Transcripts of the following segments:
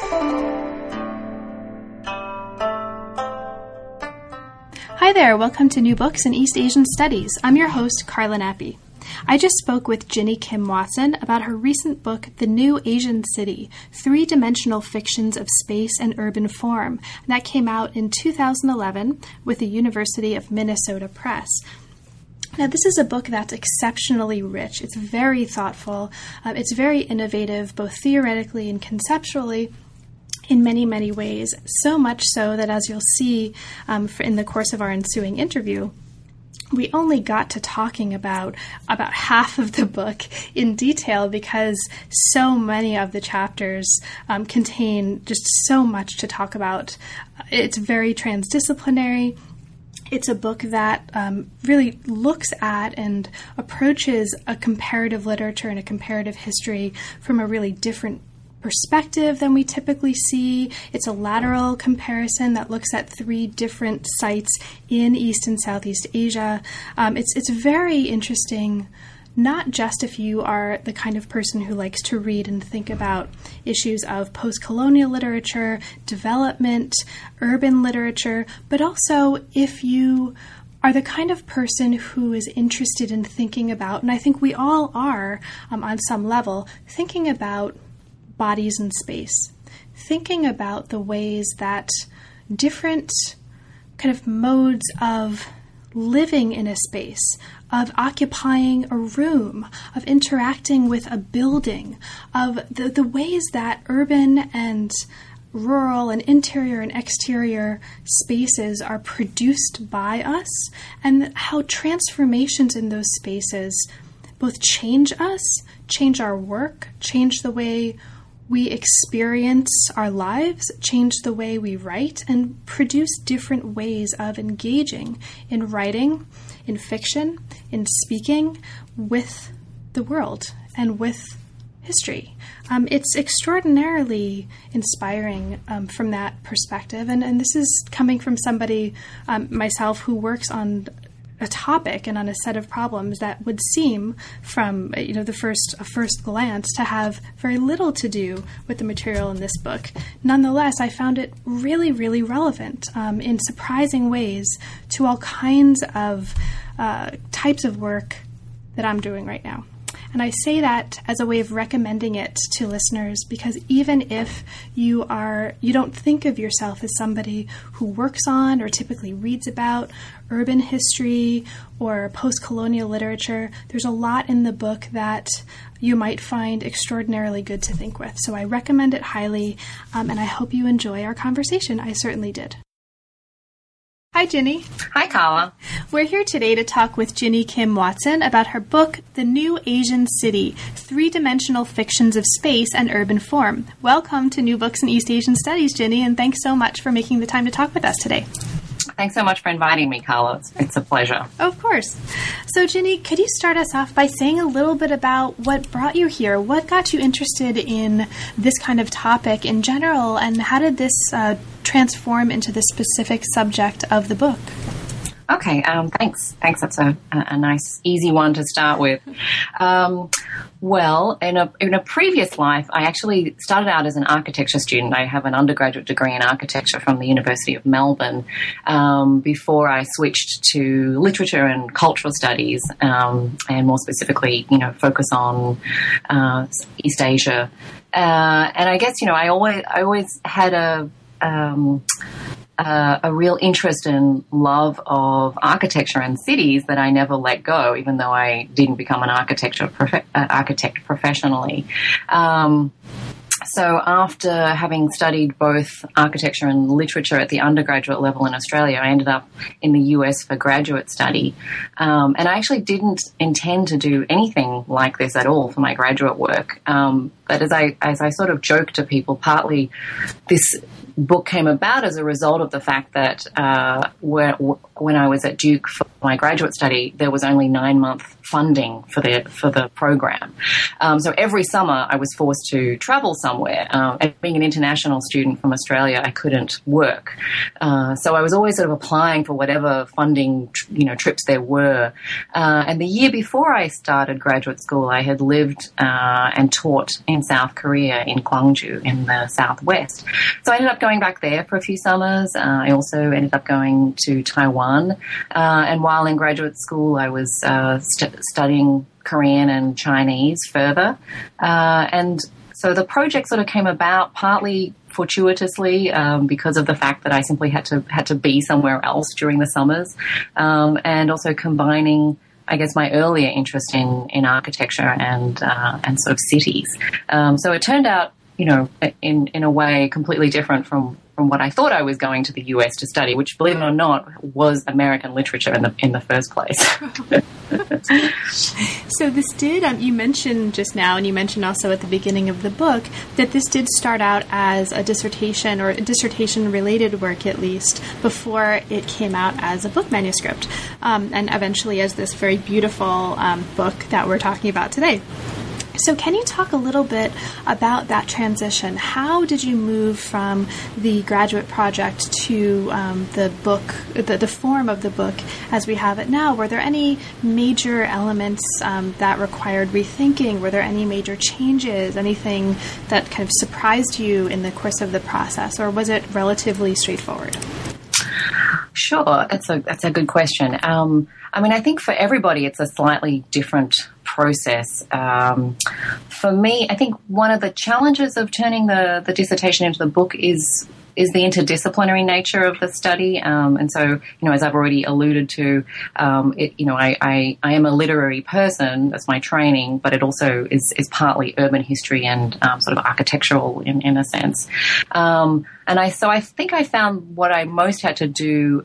Hi there, welcome to New Books in East Asian Studies. I'm your host, Carla Nappi. I just spoke with Ginny Kim Watson about her recent book, The New Asian City, Three-Dimensional Fictions of Space and Urban Form. And that came out in 2011 with the University of Minnesota Press. Now, this is a book that's exceptionally rich. It's very thoughtful. It's very innovative, both theoretically and conceptually, in many, many ways, so much so that, as you'll see in the course of our ensuing interview, we only got to talking about half of the book in detail because so many of the chapters contain just so much to talk about. It's very transdisciplinary. It's a book that really looks at and approaches a comparative literature and a comparative history from a really different perspective than we typically see. It's a lateral comparison that looks at three different sites in East and Southeast Asia. It's very interesting, not just if you are the kind of person who likes to read and think about issues of post-colonial literature, development, urban literature, but also if you are the kind of person who is interested in thinking about, and I think we all are on some level, thinking about bodies in space, thinking about the ways that different kind of modes of living in a space, of occupying a room, of interacting with a building, of the ways that urban and rural and interior and exterior spaces are produced by us, and how transformations in those spaces both change us, change our work, change the way we experience our lives, change the way we write, and produce different ways of engaging in writing, in fiction, in speaking with the world and with history. It's extraordinarily inspiring from that perspective, and this is coming from somebody, myself, who works on a topic and on a set of problems that would seem from a first glance to have very little to do with the material in this book. Nonetheless, I found it really, really relevant in surprising ways to all kinds of types of work that I'm doing right now. And I say that as a way of recommending it to listeners because even if you don't think of yourself as somebody who works on or typically reads about urban history or post-colonial literature, there's a lot in the book that you might find extraordinarily good to think with. So I recommend it highly, and I hope you enjoy our conversation. I certainly did. Hi, Ginny. Hi, Carla. We're here today to talk with Ginny Kim Watson about her book, The New Asian City, Three-Dimensional Fictions of Space and Urban Form. Welcome to New Books in East Asian Studies, Ginny, and thanks so much for making the time to talk with us today. Thanks so much for inviting me, Carla. It's a pleasure. Of course. So, Ginny, could you start us off by saying a little bit about what brought you here? What got you interested in this kind of topic in general, and how did this transform into the specific subject of the book? Okay, thanks. That's a nice, easy one to start with. Well, in a previous life, I actually started out as an architecture student. I have an undergraduate degree in architecture from the University of Melbourne before I switched to literature and cultural studies, and more specifically, focus on East Asia. And I guess, I always had a real interest and love of architecture and cities that I never let go, even though I didn't become an architect professionally. So after having studied both architecture and literature at the undergraduate level in Australia, I ended up in the US for graduate study. And I actually didn't intend to do anything like this at all for my graduate work. But as I sort of joke to people, partly this book came about as a result of the fact that when I was at Duke for my graduate study, there was only 9-month funding for the program. So every summer I was forced to travel somewhere. And being an international student from Australia, I couldn't work. So I was always sort of applying for whatever funding, trips there were. And the year before I started graduate school, I had lived and taught in South Korea, in Gwangju, in the southwest. So I ended up going back there for a few summers. I also ended up going to Taiwan. And while in graduate school, I was studying Korean and Chinese further. And so the project sort of came about partly fortuitously because of the fact that I simply had to be somewhere else during the summers, and also combining, I guess, my earlier interest in architecture and sort of cities. So it turned out, in a way completely different from what I thought I was going to the US to study, which, believe it or not, was American literature in the first place. So this did, you mentioned just now, and you mentioned also at the beginning of the book, that this did start out as a dissertation, or a dissertation-related work at least, before it came out as a book manuscript, and eventually as this very beautiful book that we're talking about today. So can you talk a little bit about that transition? How did you move from the graduate project to the book, the form of the book as we have it now? Were there any major elements that required rethinking? Were there any major changes, anything that kind of surprised you in the course of the process, or was it relatively straightforward? Sure, that's a good question. I think for everybody it's a slightly different process. For me, I think one of the challenges of turning the dissertation into the book is the interdisciplinary nature of the study. And so, as I've already alluded to, I am a literary person, that's my training, but it also is partly urban history and sort of architectural in a sense. And I think I found what I most had to do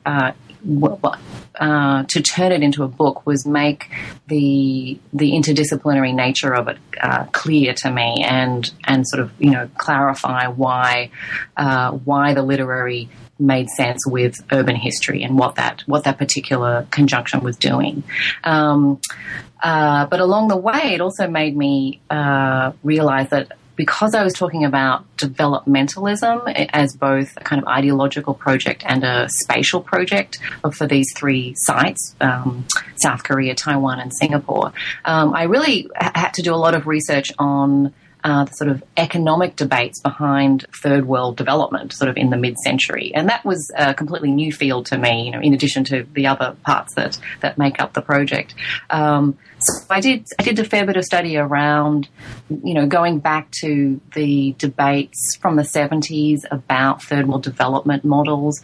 to turn it into a book was make the interdisciplinary nature of it clear to me, and sort of clarify why the literary made sense with urban history and what that particular conjunction was doing. But along the way, it also made me realize that because I was talking about developmentalism as both a kind of ideological project and a spatial project for these three sites, South Korea, Taiwan, and Singapore, I really had to do a lot of research on the sort of economic debates behind third world development sort of in the mid-century. And that was a completely new field to me, in addition to the other parts that make up the project. So I did a fair bit of study around, going back to the debates from the 70s about third world development models,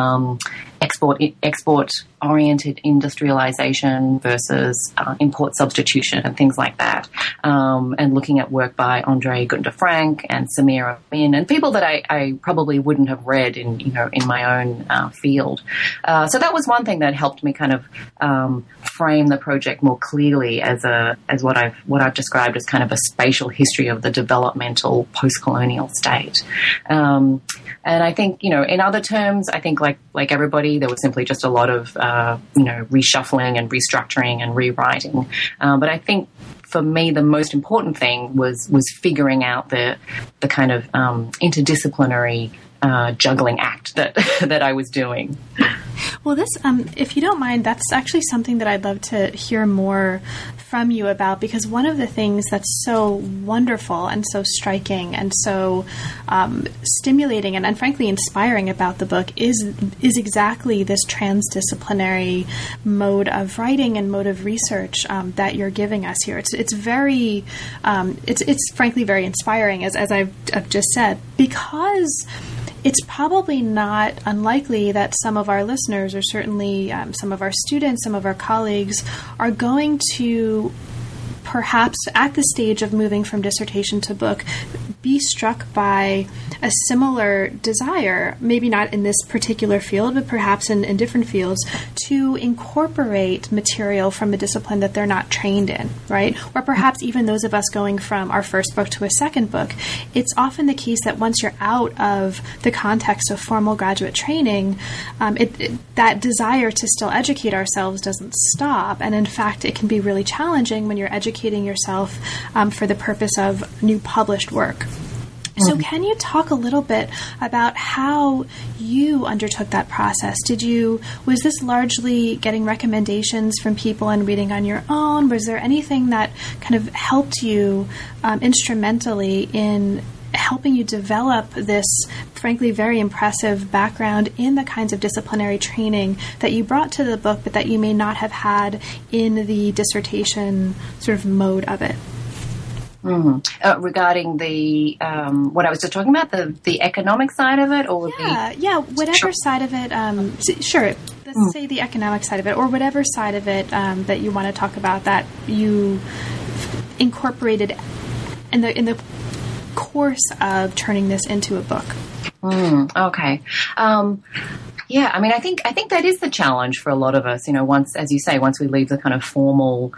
export-oriented industrialization versus import substitution and things like that, and looking at work by Andre Gunther Frank and Samir Amin and people that I probably wouldn't have read in my own field. So that was one thing that helped me kind of frame the project more clearly as what I've described as kind of a spatial history of the developmental post-colonial state. And I think, in other terms, I think like everybody, there was simply just a lot of, reshuffling and restructuring and rewriting. But I think for me, the most important thing was figuring out the kind of interdisciplinary juggling act that I was doing. Well, this, if you don't mind, that's actually something that I'd love to hear more from you about, because one of the things that's so wonderful and so striking and so stimulating and frankly inspiring about the book is exactly this transdisciplinary mode of writing and mode of research that you're giving us here. It's very, it's frankly very inspiring, as I've just said, because it's probably not unlikely that some of our listeners, or certainly some of our students, some of our colleagues, are going to, perhaps at the stage of moving from dissertation to book, be struck by a similar desire, maybe not in this particular field, but perhaps in different fields, to incorporate material from a discipline that they're not trained in, right? Or perhaps even those of us going from our first book to a second book. It's often the case that once you're out of the context of formal graduate training, that desire to still educate ourselves doesn't stop. And in fact, it can be really challenging when you're educating yourself for the purpose of new published work. So can you talk a little bit about how you undertook that process? Was this largely getting recommendations from people and reading on your own? Was there anything that kind of helped you instrumentally in helping you develop this, frankly, very impressive background in the kinds of disciplinary training that you brought to the book, but that you may not have had in the dissertation sort of mode of it? Regarding the what I was just talking about, the economic side of it, or whatever side of it. Sure, let's say the economic side of it, or whatever side of it that you want to talk about that you incorporated in the course of turning this into a book. Okay. Yeah, I mean, I think that is the challenge for a lot of us. Once, as you say, once we leave the kind of formal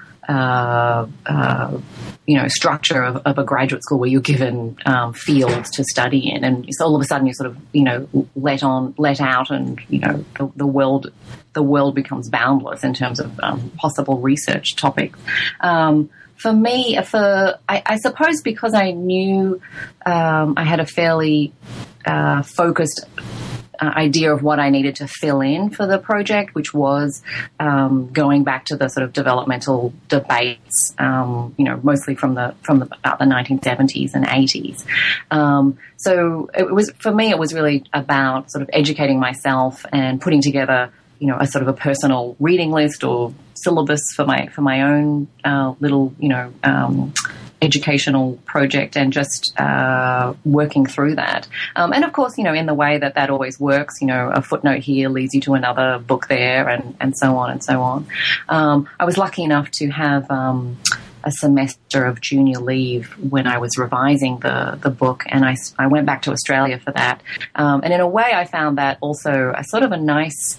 structure of a graduate school where you're given fields to study in, and so all of a sudden you sort of let out, and the world becomes boundless in terms of possible research topics. For me, I suppose because I knew I had a fairly focused idea of what I needed to fill in for the project, which was going back to the sort of developmental debates, mostly from about the 1970s and 80s. So it was really about sort of educating myself and putting together, a sort of a personal reading list or syllabus for my own little, educational project, and just working through that. And of course, in the way that always works, a footnote here leads you to another book there, and so on and so on. I was lucky enough to have a semester of junior leave when I was revising the book, and I went back to Australia for that. And in a way, I found that also a sort of a nice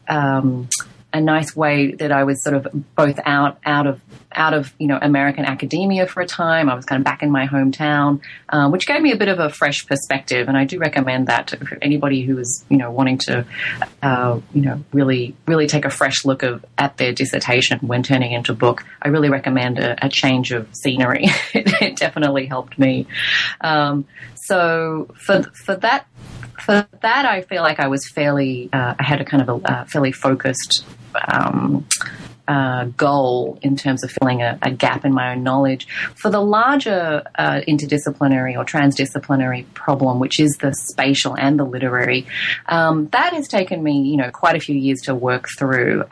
way that I was sort of both out of American academia for a time. I was kind of back in my hometown, which gave me a bit of a fresh perspective. And I do recommend that to anybody who is wanting to really take a fresh look at their dissertation when turning into a book. I really recommend a change of scenery. It definitely helped me. So for that, I feel like I was I had a kind of a fairly focused goal in terms of filling a gap in my own knowledge. For the larger interdisciplinary or transdisciplinary problem, which is the spatial and the literary, that has taken me, quite a few years to work through.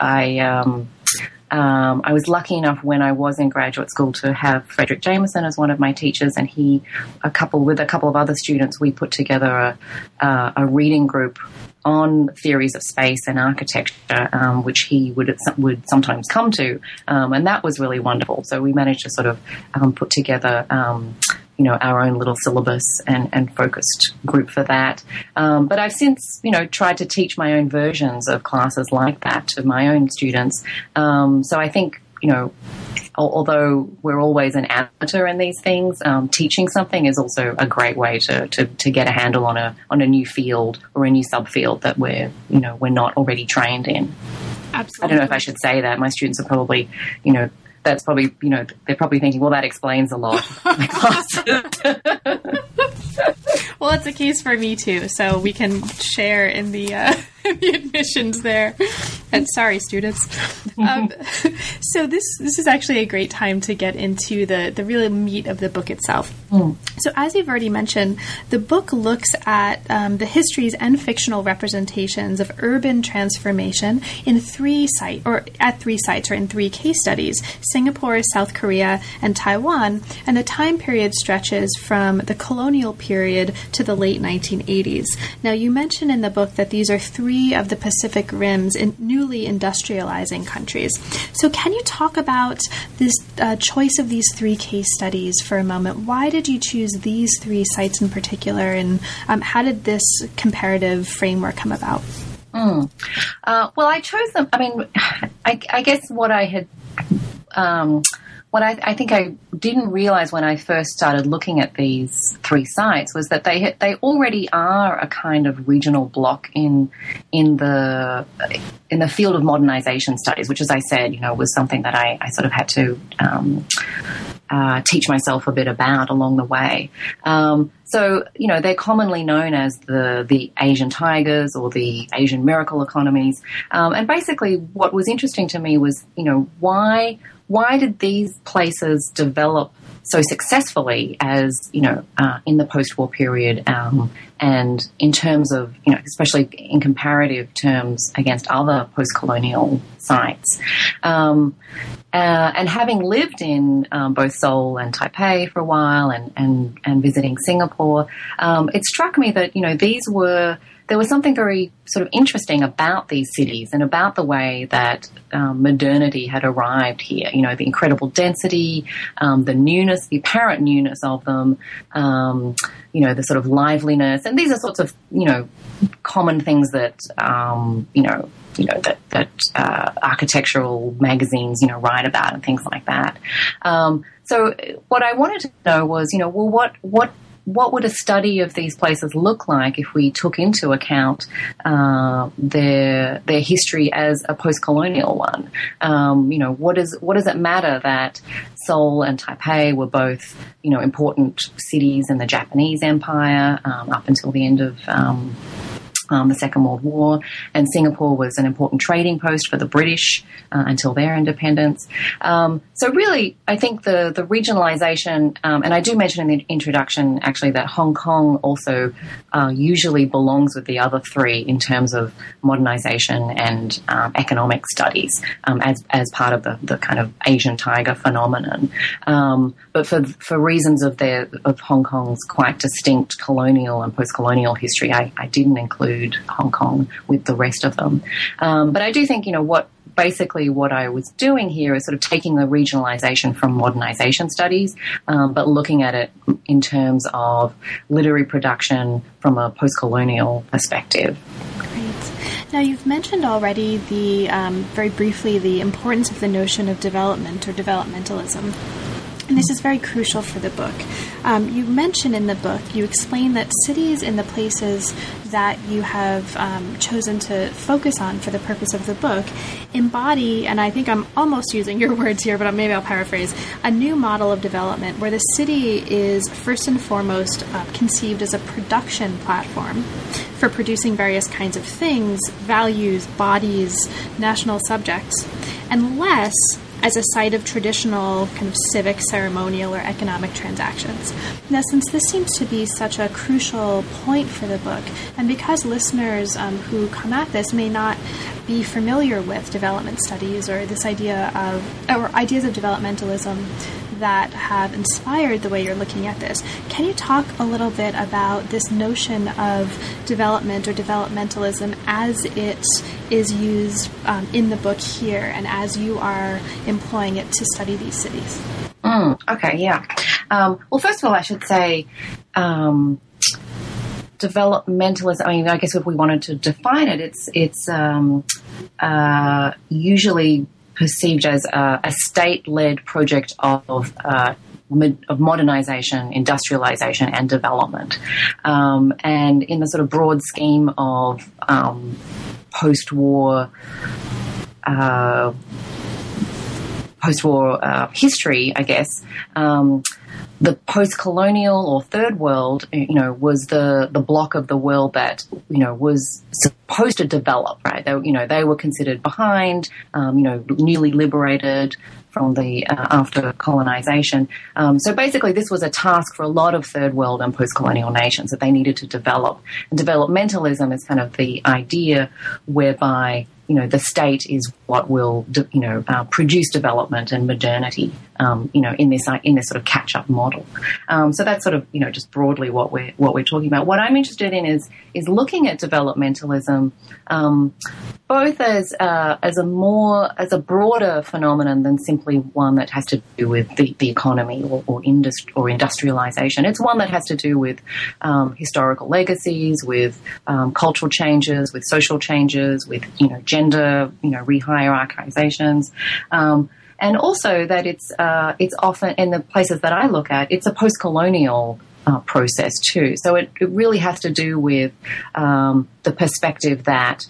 I was lucky enough when I was in graduate school to have Frederick Jameson as one of my teachers, and with a couple of other students, we put together a reading group on theories of space and architecture, which he would sometimes come to, and that was really wonderful. So we managed to sort of put together our own little syllabus and focused group for that. But I've since, tried to teach my own versions of classes like that to my own students. So I think, although we're always an amateur in these things, teaching something is also a great way to get a handle on a new field or a new subfield that we're not already trained in. Absolutely. I don't know if I should say that. My students are probably, that's probably, they're probably thinking, well, that explains a lot. My classes. Well, it's a case for me too, so we can share in the admissions there. And sorry, students. So this is actually a great time to get into the real meat of the book itself. So as you've already mentioned, the book looks at the histories and fictional representations of urban transformation in three sites, or in three case studies: Singapore, South Korea, and Taiwan. And the time period stretches from the colonial period to the late 1980s. Now, you mentioned in the book that these are three 3 of the Pacific Rim's newly industrializing countries. So can you talk about this choice of these 3 case studies for a moment? Why did you choose these 3 sites in particular, and how did this comparative framework come about? Well, I chose them. I mean, I guess what I had... what I think I didn't realize when I first started looking at these 3 sites was that they already are a kind of regional block in the field of modernization studies, which, as I said, was something that I sort of had to teach myself a bit about along the way. So, they're commonly known as the Asian tigers or the Asian miracle economies. And basically what was interesting to me was, why did these places develop so successfully as, in the post-war period, and in terms of, especially in comparative terms against other post-colonial sites. And having lived in both Seoul and Taipei for a while and visiting Singapore, it struck me that, there was something very sort of interesting about these cities and about the way that modernity had arrived here. The incredible density, the newness, the apparent newness of them, the sort of liveliness. And these are sorts of, common things that, that architectural magazines, write about and things like that. So what I wanted to know was, what would a study of these places look like if we took into account their history as a post-colonial one? What does it matter that Seoul and Taipei were both, important cities in the Japanese Empire up until the end of the Second World War, and Singapore was an important trading post for the British until their independence. So really, I think the regionalization, and I do mention in the introduction actually that Hong Kong also usually belongs with the other 3 in terms of modernization and economic studies as part of the kind of Asian tiger phenomenon. But for reasons of Hong Kong's quite distinct colonial and post-colonial history, I didn't include Hong Kong with the rest of them. But I do think, what I was doing here is sort of taking the regionalization from modernization studies, but looking at it in terms of literary production from a post-colonial perspective. Now, you've mentioned already very briefly, the importance of the notion of development or developmentalism. And this is very crucial for the book. You mention in the book, you explain that cities in the places that you have chosen to focus on for the purpose of the book embody, and I think I'm almost using your words here, but maybe I'll paraphrase, a new model of development where the city is first and foremost conceived as a production platform for producing various kinds of things, values, bodies, national subjects, and less as a site of traditional kind of civic, ceremonial, or economic transactions. Now, since this seems to be such a crucial point for the book, and because listeners who come at this may not be familiar with development studies or this idea or ideas of developmentalism that have inspired the way you're looking at this, can you talk a little bit about this notion of development or developmentalism as it is used in the book here and as you are employing it to study these cities? Okay, yeah. Well, first of all, I should say developmentalism, I guess if we wanted to define it, it's usually perceived as a state-led project of modernization, industrialization, and development. And in the sort of broad scheme of post-war history, I guess, the post-colonial or third world, was the block of the world that, was supposed to develop, right? They were considered behind, newly liberated from the after colonization. So basically this was a task for a lot of third world and post-colonial nations that they needed to develop. And developmentalism is kind of the idea whereby the state is what will, produce development and modernity, in this sort of catch-up model. model. So that's sort of, just broadly what we're talking about. What I'm interested in is looking at developmentalism, both as a broader phenomenon than simply one that has to do with the economy or industrialization. It's one that has to do with historical legacies, with cultural changes, with social changes, with gender, re-hierarchizations. And also that it's often, in the places that I look at, it's a post-colonial process too. So it really has to do with the perspective that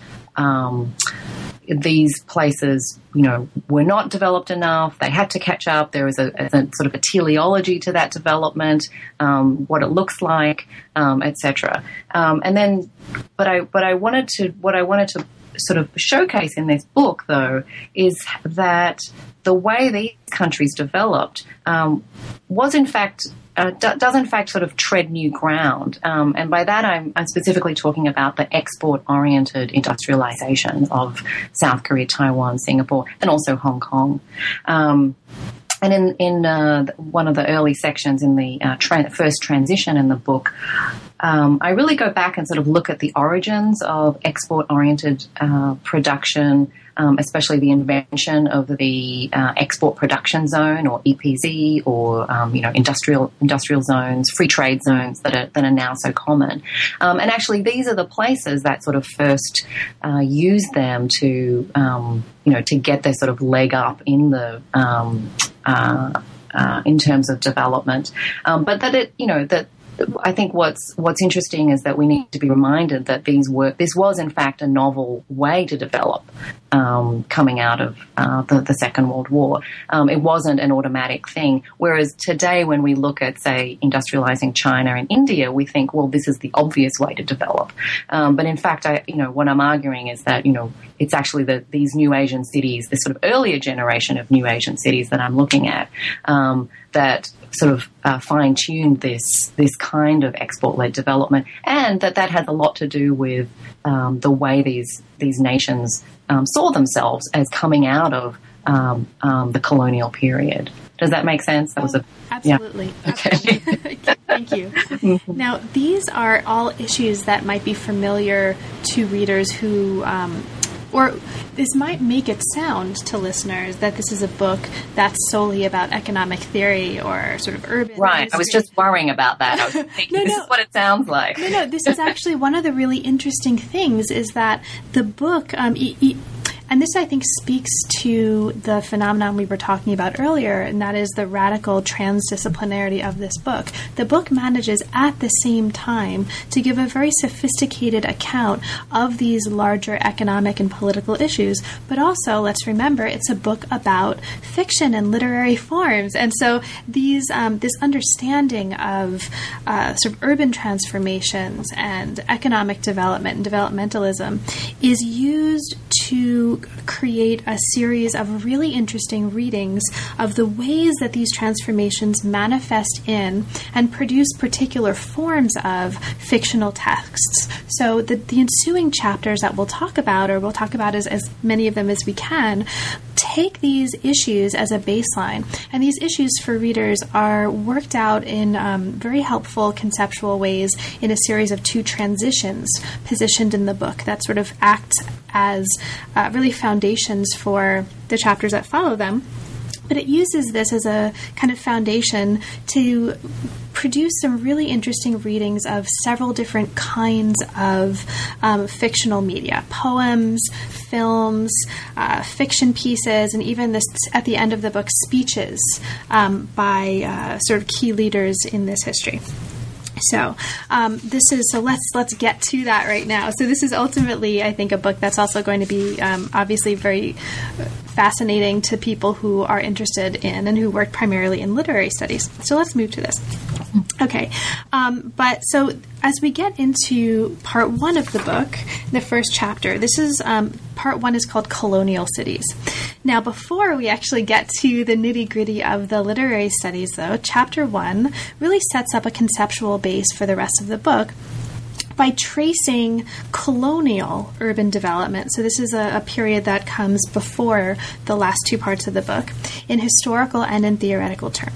these places, were not developed enough. They had to catch up. There was a sort of a teleology to that development, what it looks like, etc. And then, what I wanted to sort of showcase in this book, though, is that the way these countries developed does in fact sort of tread new ground. And by that I'm specifically talking about the export-oriented industrialization of South Korea, Taiwan, Singapore, and also Hong Kong. And in one of the early sections in the first transition in the book, I really go back and sort of look at the origins of export-oriented production, especially the invention of the export production zone, or EPZ, or industrial zones, free trade zones that are now so common. And actually, these are the places that sort of first use them to get their sort of leg up in the in terms of development, but that I think what's interesting is that we need to be reminded that this was in fact a novel way to develop coming out of the Second World War. It wasn't an automatic thing. Whereas today, when we look at, say, industrializing China and India, we think, well, this is the obvious way to develop. But in fact, what I'm arguing is that it's actually these new Asian cities, this sort of earlier generation of new Asian cities that I'm looking at, that sort of fine-tuned this kind of export-led development, and that had a lot to do with the way these nations saw themselves as coming out of the colonial period. Does that make sense? That was absolutely. Yeah. Okay. Thank you. Now, these are all issues that might be familiar to readers who or this might make it sound to listeners that this is a book that's solely about economic theory or sort of urban. Right. I was just worrying about that. I was thinking, this is what it sounds like. No, this is actually one of the really interesting things is that the book, and this, I think, speaks to the phenomenon we were talking about earlier, and that is the radical transdisciplinarity of this book. The book manages at the same time to give a very sophisticated account of these larger economic and political issues, but also, let's remember, it's a book about fiction and literary forms. And so these this understanding of sort of urban transformations and economic development and developmentalism is used to create a series of really interesting readings of the ways that these transformations manifest in and produce particular forms of fictional texts. So the ensuing chapters that we'll talk about, or we'll talk about as many of them as we can, take these issues as a baseline. And these issues for readers are worked out in very helpful conceptual ways in a series of 2 transitions positioned in the book that sort of act as really foundations for the chapters that follow them. But it uses this as a kind of foundation to produce some really interesting readings of several different kinds of fictional media, poems, films, fiction pieces, and even this, at the end of the book, speeches by sort of key leaders in this history. So let's get to that right now. So this is ultimately, I think, a book that's also going to be obviously very fascinating to people who are interested in and who work primarily in literary studies. So let's move to this. Okay, but so as we get into part 1 of the book, the first chapter, this is part 1 is called Colonial Cities. Now, before we actually get to the nitty-gritty of the literary studies, though, chapter 1 really sets up a conceptual base for the rest of the book by tracing colonial urban development. So this is a period that comes before the last 2 parts of the book in historical and in theoretical terms.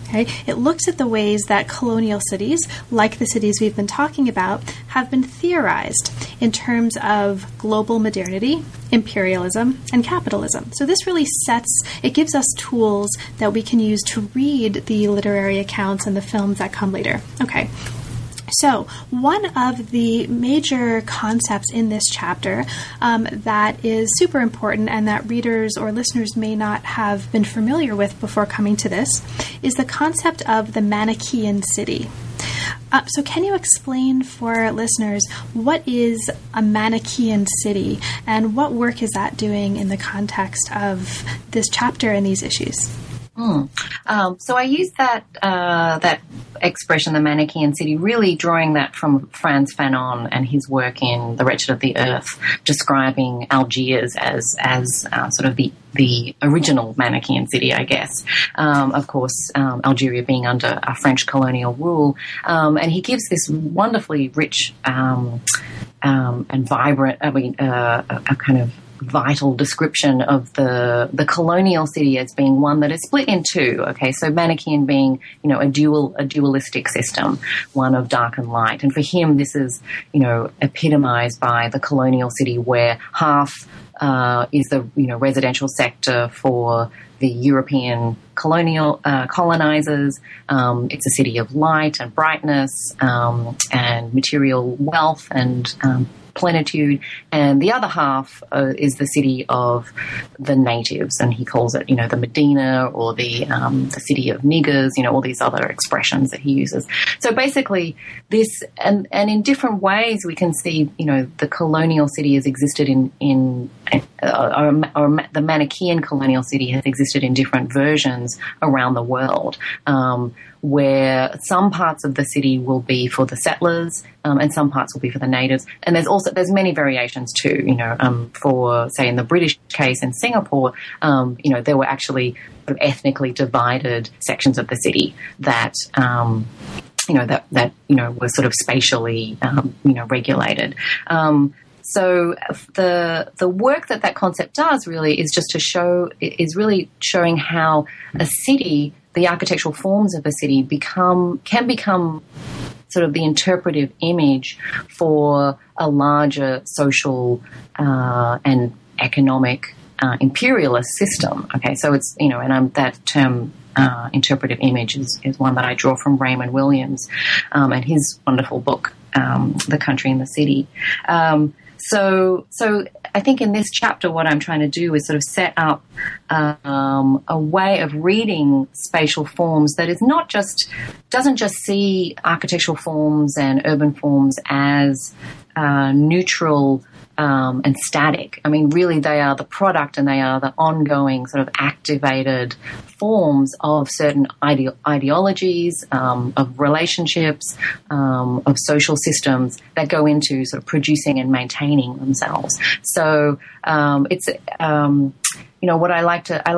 Okay? It looks at the ways that colonial cities, like the cities we've been talking about, have been theorized in terms of global modernity, imperialism, and capitalism. So this really gives us tools that we can use to read the literary accounts and the films that come later. Okay. So one of the major concepts in this chapter that is super important and that readers or listeners may not have been familiar with before coming to this is the concept of the Manichaean city. So can you explain for listeners what is a Manichaean city and what work is that doing in the context of this chapter and these issues? So I use that expression, the Manichaean city, really drawing that from Frantz Fanon and his work in The Wretched of the Earth, describing Algiers as sort of the original Manichaean city, I guess. Of course, Algeria being under a French colonial rule, and he gives this wonderfully rich and vibrant, a kind of vital description of the colonial city as being one that is split in two. Okay, so Manichaean being, a dualistic system, one of dark and light. And for him, this is, epitomized by the colonial city where half is the, residential sector for the European colonizers. It's a city of light and brightness, and material wealth and plenitude, and the other half is the city of the natives, and he calls it, the Medina or the city of niggers, all these other expressions that he uses. So basically, this and in different ways we can see, the colonial city has existed in the Manichaean colonial city has existed in different versions around the world. Where some parts of the city will be for the settlers, and some parts will be for the natives. And there's many variations too, for, say, in the British case in Singapore, there were actually sort of ethnically divided sections of the city that, were sort of spatially, regulated. So the work that concept does really is just is really showing how a city, the architectural forms of a city can become sort of the interpretive image for a larger social and economic imperialist system. Okay, so it's, and that term interpretive image is one that I draw from Raymond Williams and his wonderful book, The Country and the City. So I think in this chapter, what I'm trying to do is sort of set up a way of reading spatial forms that doesn't just see architectural forms and urban forms as neutral and static. I mean, really, they are the product and they are the ongoing sort of activated forms of certain ideologies, of relationships, of social systems that go into sort of producing and maintaining themselves. So it's what I like to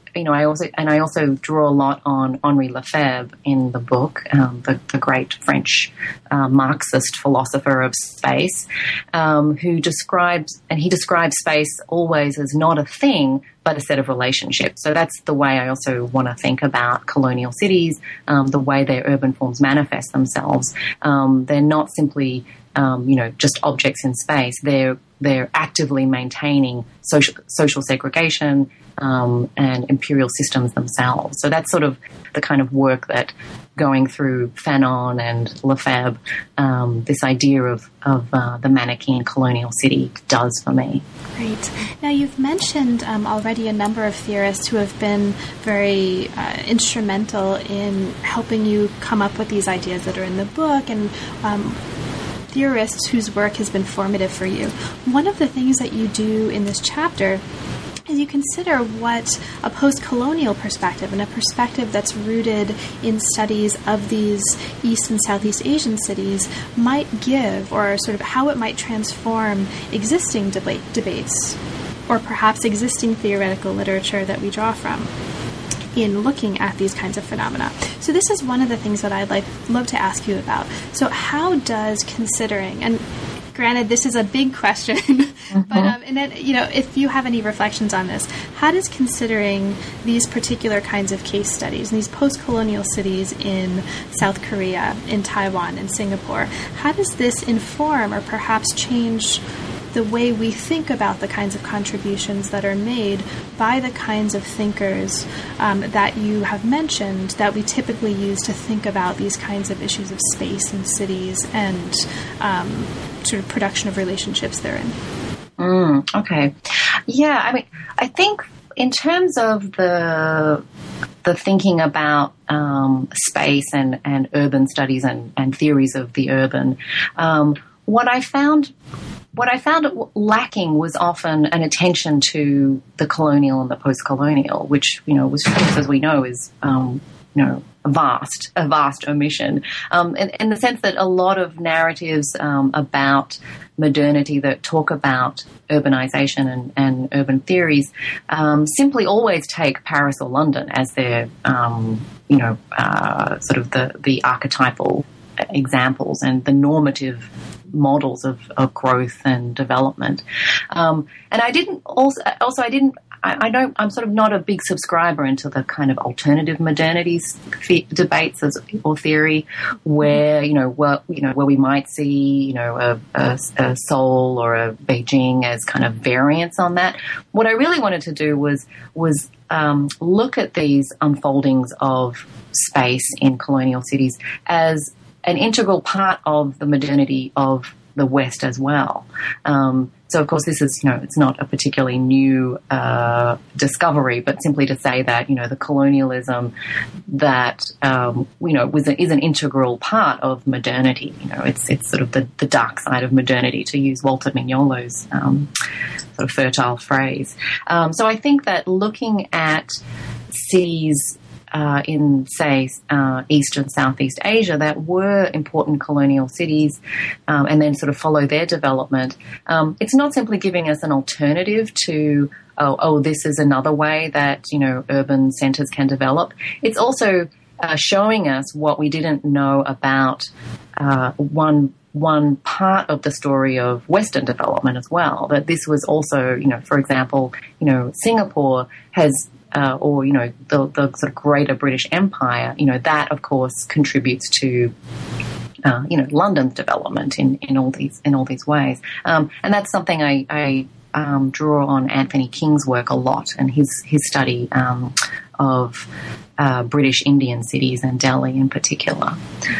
I also draw a lot on Henri Lefebvre in the book, the great French Marxist philosopher of space, who describes space always as not a thing, but a set of relationships. So that's the way I also want to think about colonial cities, the way their urban forms manifest themselves. They're not simply, just objects in space. They're actively maintaining social segregation and imperial systems themselves. So that's sort of the kind of work that going through Fanon and Lefebvre, this idea of the Manichaean colonial city does for me. Great. Now, you've mentioned already a number of theorists who have been very instrumental in helping you come up with these ideas that are in the book, and theorists whose work has been formative for you. One of the things that you do in this chapter is you consider what a post-colonial perspective and a perspective that's rooted in studies of these East and Southeast Asian cities might give, or sort of how it might transform existing debates, or perhaps existing theoretical literature that we draw from in looking at these kinds of phenomena. So this is one of the things that I'd love to ask you about. So how does considering, and granted, this is a big question, but and then, if you have any reflections on this, how does considering these particular kinds of case studies, these post-colonial cities in South Korea, in Taiwan, and Singapore, how does this inform or perhaps change the way we think about the kinds of contributions that are made by the kinds of thinkers that you have mentioned that we typically use to think about these kinds of issues of space and cities and sort of production of relationships therein? Okay. Yeah, I mean, I think in terms of the thinking about space and urban studies and theories of the urban, what I found lacking was often an attention to the colonial and the post-colonial, which, was, as we know, is, a vast omission, in the sense that a lot of narratives about modernity that talk about urbanization and urban theories simply always take Paris or London as their, sort of the archetypal examples and the normative models of growth and development. And I'm sort of not a big subscriber into the kind of alternative modernities debates or theory where, where we might see, a Seoul or a Beijing as kind of variants on that. What I really wanted to do was look at these unfoldings of space in colonial cities as an integral part of the modernity of the West as well. So, of course, this is, it's not a particularly new discovery, but simply to say that, the colonialism that, is an integral part of modernity. It's sort of the dark side of modernity, to use Walter Mignolo's sort of fertile phrase. So I think that looking at cities in, say, East and Southeast Asia that were important colonial cities and then sort of follow their development. It's not simply giving us an alternative to, this is another way that, urban centers can develop. It's also showing us what we didn't know about one part of the story of Western development as well, that this was also, for example, Singapore has the sort of greater British Empire, that of course contributes to, London's development in all these ways. And that's something I draw on Anthony King's work a lot, and his study of British Indian cities and Delhi in particular.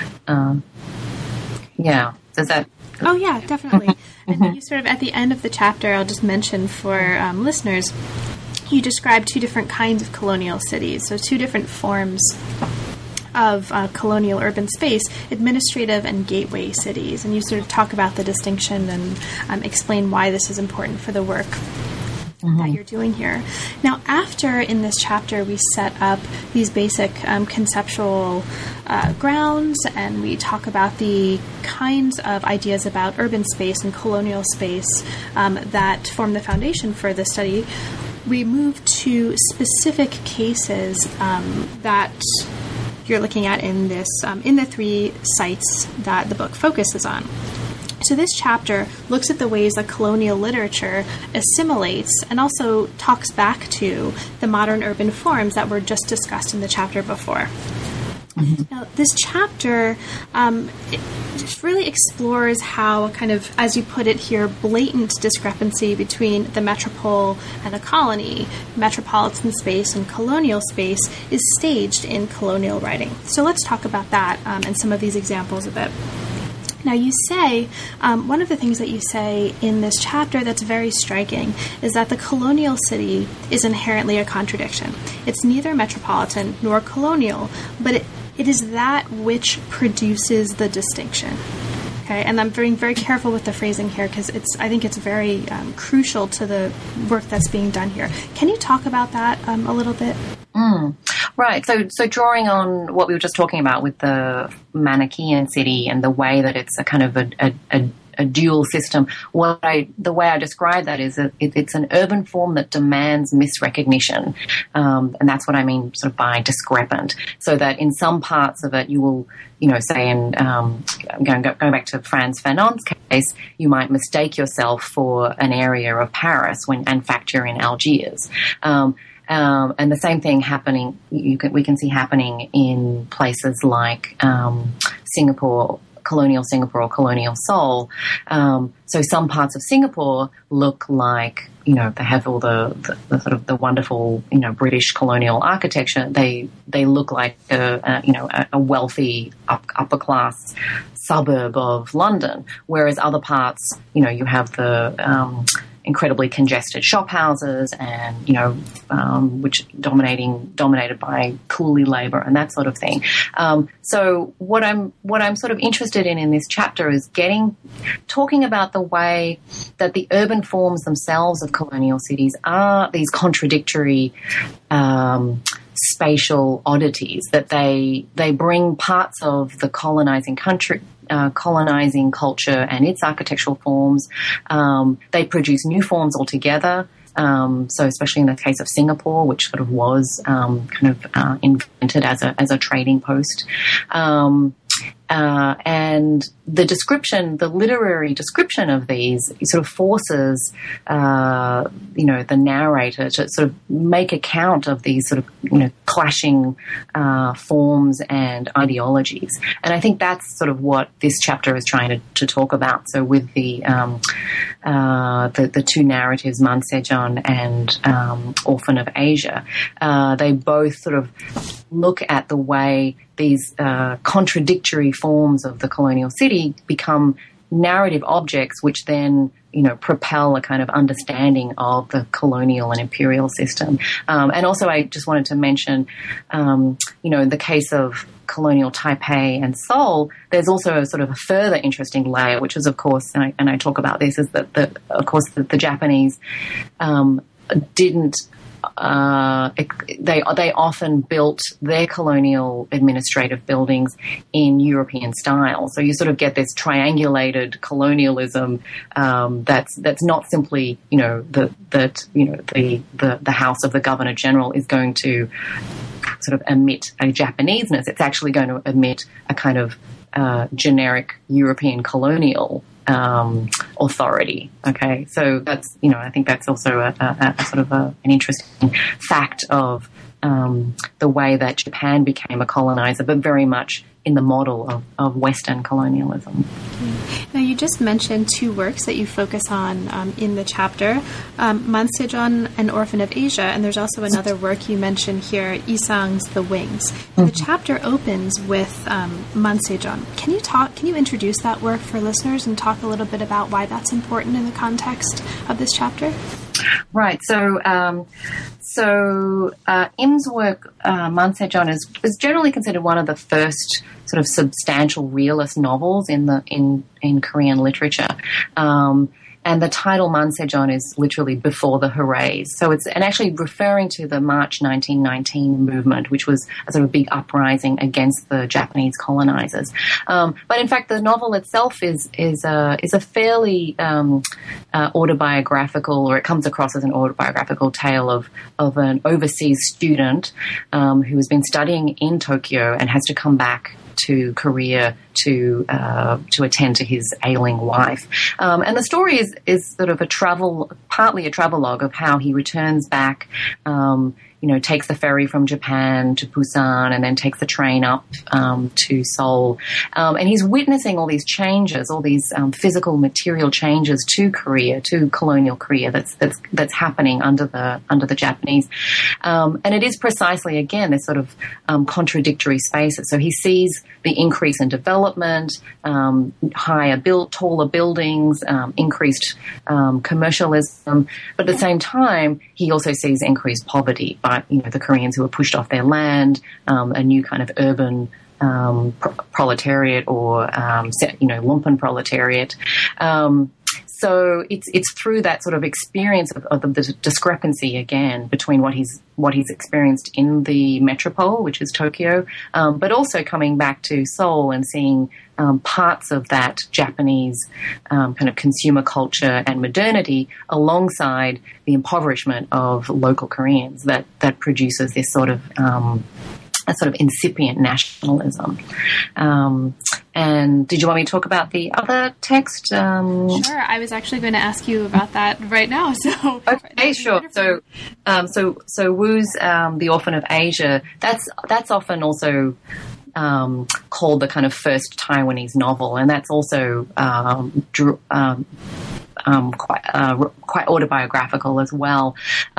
Does that? Oh yeah, definitely. And then you sort of at the end of the chapter, I'll just mention for listeners. You describe two different kinds of colonial cities, so two different forms of colonial urban space, administrative and gateway cities. And you sort of talk about the distinction and explain why this is important for the work that you're doing here. Now, after in this chapter we set up these basic conceptual grounds, and we talk about the kinds of ideas about urban space and colonial space that form the foundation for the study, we move to specific cases that you're looking at in this in the three sites that the book focuses on. So this chapter looks at the ways that colonial literature assimilates and also talks back to the modern urban forms that were just discussed in the chapter before. Now, this chapter it just really explores how kind of, as you put it here, blatant discrepancy between the metropole and the colony, metropolitan space and colonial space, is staged in colonial writing. So let's talk about that and some of these examples a bit. Now, you say, one of the things that you say in this chapter that's very striking is that the colonial city is inherently a contradiction. It's neither metropolitan nor colonial, but it is that which produces the distinction. Okay, and I'm being very careful with the phrasing here because I think it's very crucial to the work that's being done here. Can you talk about that a little bit? Right. So drawing on what we were just talking about with the Manichaean city and the way that it's a kind of a dual system. The way I describe that is that it's an urban form that demands misrecognition, and that's what I mean sort of by discrepant. So that in some parts of it, you will, say in going back to Frantz Fanon's case, you might mistake yourself for an area of Paris when, in fact, you're in Algiers. And the same thing happening, we can see happening in places like Singapore, colonial Singapore or colonial Seoul. So some parts of Singapore look like, they have all the sort of the wonderful, British colonial architecture. They look like a wealthy upper class suburb of London, whereas other parts, you have the incredibly congested shop houses and, which dominated by coolie labor and that sort of thing. So what I'm sort of interested in this chapter is talking about the way that the urban forms themselves of colonial cities are these contradictory, spatial oddities, that they bring parts of the colonizing culture and its architectural forms. They produce new forms altogether. So especially in the case of Singapore, which sort of was invented as a trading post. And the literary description of these sort of forces, the narrator to sort of make account of these sort of, clashing forms and ideologies. And I think that's sort of what this chapter is trying to talk about. So with the two narratives, Man Sejong and Orphan of Asia, they both sort of look at the way these contradictory forms of the colonial city become narrative objects, which then, propel a kind of understanding of the colonial and imperial system. And also I just wanted to mention, in the case of colonial Taipei and Seoul, there's also a sort of a further interesting layer, which is, of course, and I talk about this, is that, the Japanese didn't they often built their colonial administrative buildings in European style. So you sort of get this triangulated colonialism that's not simply the house of the Governor General is going to sort of emit a Japaneseness. It's actually going to emit a kind of generic European colonial authority. Okay, so that's I think that's also a sort of an interesting fact of the way that Japan became a colonizer, but very much in the model of Western colonialism. Now, you just mentioned two works that you focus on in the chapter, Man Sejong and Orphan of Asia, and there's also another work you mentioned here, Isang's The Wings. Mm-hmm. The chapter opens with Man Sejong. Can you introduce that work for listeners and talk a little bit about why that's important in the context of this chapter? Right. So Im's work, Man Sejong, is generally considered one of the first sort of substantial realist novels in Korean literature. And the title Man Sejong is literally before the hoorays. So it's actually referring to the March 1919 movement, which was a sort of big uprising against the Japanese colonizers. But in fact, the novel itself is a fairly autobiographical, or it comes across as an autobiographical tale of an overseas student who has been studying in Tokyo and has to come back to Korea to attend to his ailing wife. And the story is sort of partly a travelogue of how he returns back, takes the ferry from Japan to Busan and then takes the train up to Seoul. And he's witnessing all these changes, all these physical, material changes to Korea, to colonial Korea that's happening under the Japanese. And it is precisely, again, this sort of contradictory spaces. So he sees the increase in development, taller buildings, increased commercialism, but at the same time, he also sees increased poverty by the Koreans who are pushed off their land, a new kind of urban proletariat or lumpen proletariat. So it's through that sort of experience of the discrepancy again between what he's experienced in the metropole, which is Tokyo, but also coming back to Seoul and seeing parts of that Japanese kind of consumer culture and modernity alongside the impoverishment of local Koreans that produces this sort of a sort of incipient nationalism. And did you want me to talk about the other text? Sure. I was actually going to ask you about that right now. So okay, sure. So Wu's The Orphan of Asia. That's often also called the kind of first Taiwanese novel, and that's also quite autobiographical as well.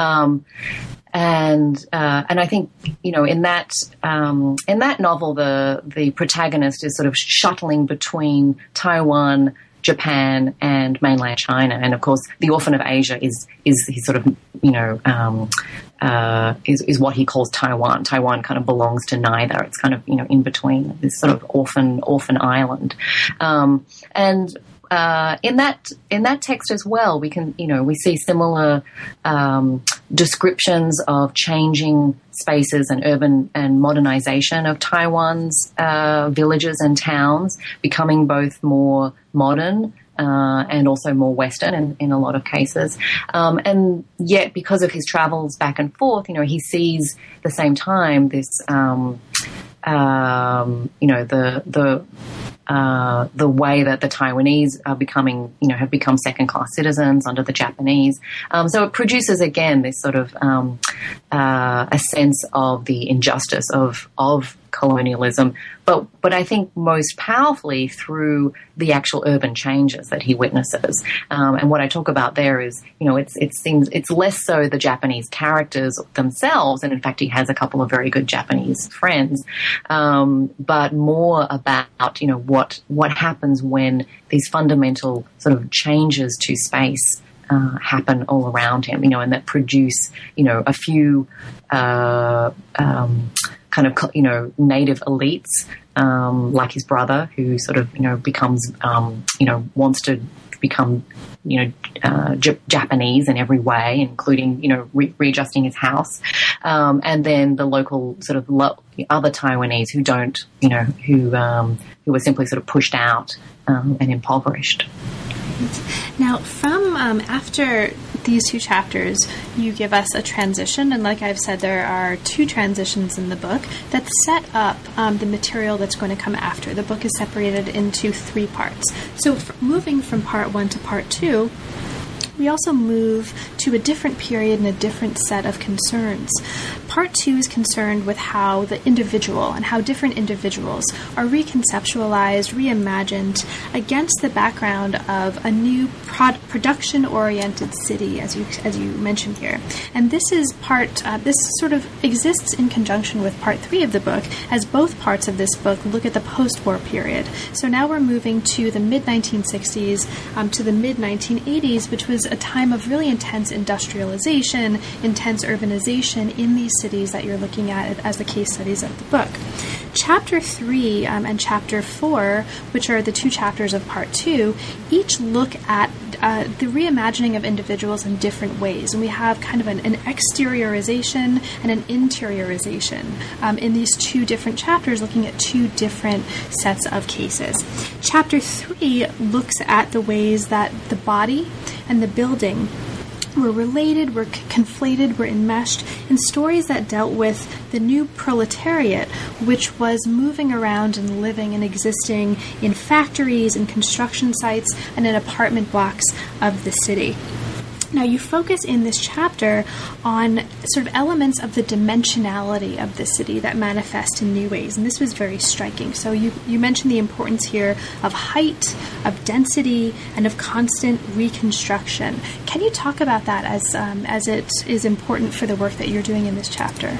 And I think, you know, in that novel, the protagonist is sort of shuttling between Taiwan, Japan, and mainland China. And of course, The Orphan of Asia is his sort of, you know, is what he calls Taiwan. Taiwan kind of belongs to neither. It's kind of, you know, in between, this sort of orphan island. In that text as well, we see similar descriptions of changing spaces and urban and modernization of Taiwan's villages and towns, becoming both more modern and also more Western in a lot of cases. And yet, because of his travels back and forth, you know, he sees at the same time this, the way that the Taiwanese are becoming, you know, have become second-class citizens under the Japanese. So it produces, again, this sort of a sense of the injustice of colonialism, but I think most powerfully through the actual urban changes that he witnesses. And what I talk about there is, you know, it seems it's less so the Japanese characters themselves, and in fact he has a couple of very good Japanese friends, but more about, you know, what happens when these fundamental sort of changes to space happen all around him, you know, and that produce, you know, a few kind of, you know, native elites, like his brother, who sort of, you know, becomes, you know, wants to become, you know, Japanese in every way, including, you know, readjusting his house. And then the local sort of other Taiwanese who don't, you know, who were simply sort of pushed out and impoverished. Now, from after these two chapters, you give us a transition, and like I've said, there are two transitions in the book that set up the material that's going to come after. The book is separated into three parts. So moving from part one to part two, we also move to a different period and a different set of concerns. Part two is concerned with how the individual and how different individuals are reconceptualized, reimagined against the background of a new production-oriented city, as you mentioned here. And this is this sort of exists in conjunction with part three of the book, as both parts of this book look at the post-war period. So now we're moving to the mid-1960s to the mid-1980s, which was a time of really intense industrialization, intense urbanization in these cities that you're looking at as the case studies of the book. Chapter 3 and Chapter 4, which are the two chapters of Part 2, each look at the reimagining of individuals in different ways. And we have kind of an exteriorization and an interiorization in these two different chapters, looking at two different sets of cases. Chapter 3 looks at the ways that the body and the building were related, were conflated, were enmeshed in stories that dealt with the new proletariat, which was moving around and living and existing in factories and construction sites and in apartment blocks of the city. Now, you focus in this chapter on sort of elements of the dimensionality of the city that manifest in new ways, and this was very striking. So you mentioned the importance here of height, of density, and of constant reconstruction. Can you talk about that as it is important for the work that you're doing in this chapter?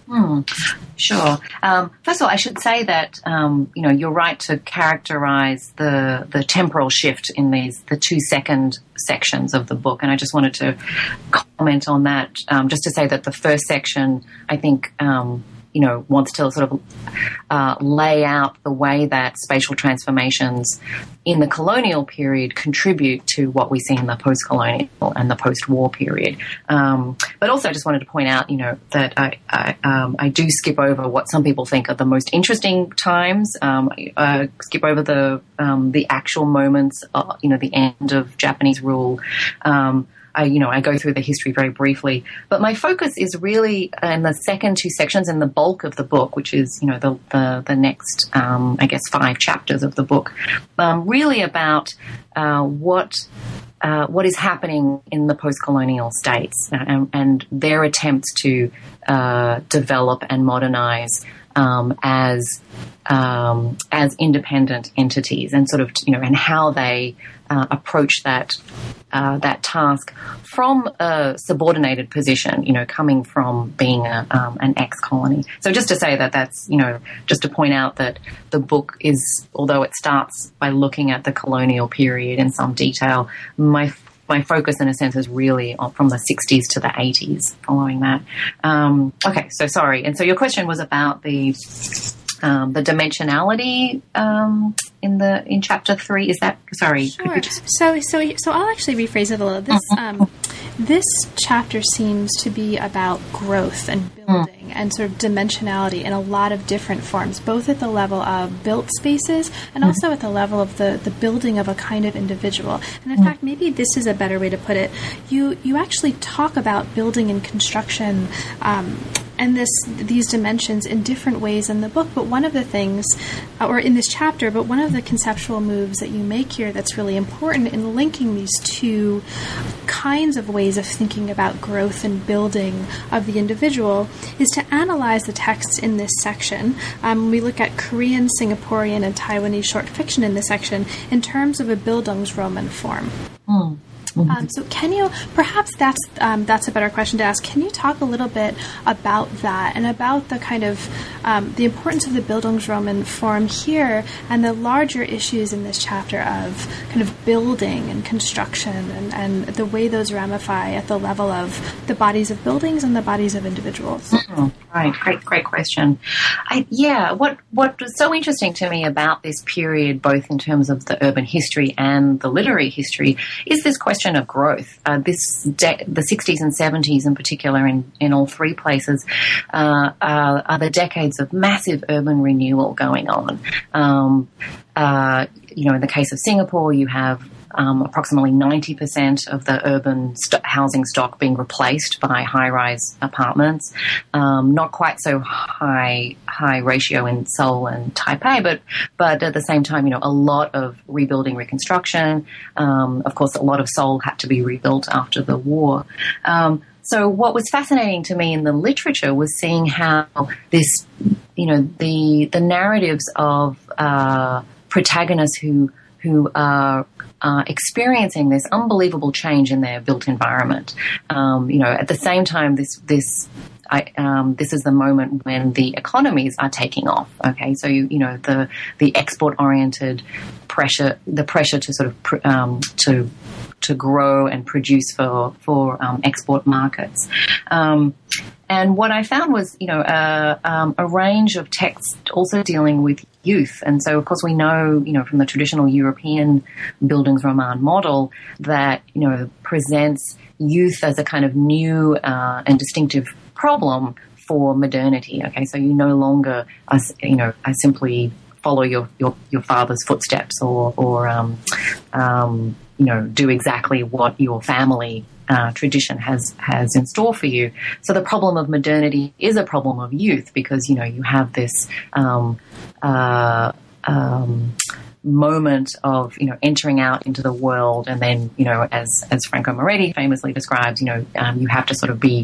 Sure. First of all, I should say that you know, you're right to characterize the temporal shift in the two second sections of the book, and I just wanted to comment on that. Just to say that the first section, I think, wants to sort of lay out the way that spatial transformations in the colonial period contribute to what we see in the post-colonial and the post-war period. But also I just wanted to point out, that I do skip over what some people think are the most interesting times. Skip over the actual moments, the end of Japanese rule. I go through the history very briefly, but my focus is really in the second two sections and the bulk of the book, which is, the next, 5 chapters of the book, really about what is happening in the post-colonial states and their attempts to develop and modernize as independent entities, and sort of, and how they approach that task from a subordinated position, coming from being an ex-colony. So just to say that's, just to point out that the book is, although it starts by looking at the colonial period in some detail, my focus, in a sense, is really from the 60s to the 80s following that. Okay, so sorry. And so your question was about the dimensionality in chapter 3. Is that, sorry? Sure. So I'll actually rephrase it a little. This chapter seems to be about growth and building and sort of dimensionality in a lot of different forms, both at the level of built spaces and also at the level of the building of a kind of individual. And in fact, maybe this is a better way to put it. You actually talk about building and construction and these dimensions in different ways in the book, but one of the things, or in this chapter, but one of the conceptual moves that you make here that's really important in linking these two kinds of ways of thinking about growth and building of the individual is to analyze the texts in this section. We look at Korean, Singaporean, and Taiwanese short fiction in this section in terms of a Bildungsroman form. So can you, perhaps that's a better question to ask. Can you talk a little bit about that and about the kind of the importance of the Bildungsroman form here and the larger issues in this chapter of kind of building and construction and the way those ramify at the level of the bodies of buildings and the bodies of individuals? Right. Great question. What was so interesting to me about this period, both in terms of the urban history and the literary history, is this question of growth. The 60s and 70s in particular in all three places are the decades of massive urban renewal going on. In the case of Singapore, you have approximately 90% of the urban housing stock being replaced by high-rise apartments. Not quite so high ratio in Seoul and Taipei, but at the same time, a lot of rebuilding, reconstruction. Of course, a lot of Seoul had to be rebuilt after the war. So what was fascinating to me in the literature was seeing how this, the narratives of protagonists who are experiencing this unbelievable change in their built environment. At the same time, this is the moment when the economies are taking off. Okay, so the export-oriented pressure, the pressure to sort of to grow and produce for export markets. And what I found was, a range of texts also dealing with youth. And so, of course, we know, from the traditional European Bildungsroman model that, presents youth as a kind of new and distinctive problem for modernity. Okay, so you no longer, simply follow your father's footsteps or do exactly what your family tradition has in store for you. So the problem of modernity is a problem of youth because, you have this moment of, entering out into the world and then, as Franco Moretti famously describes, you have to sort of be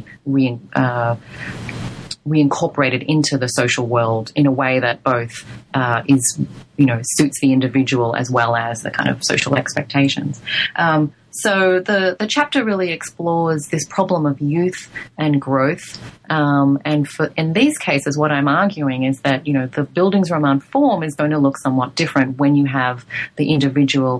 reincorporated into the social world in a way that both suits the individual as well as the kind of social expectations. So the chapter really explores this problem of youth and growth. And in these cases, what I'm arguing is that, the Bildungsroman form is going to look somewhat different when you have the individual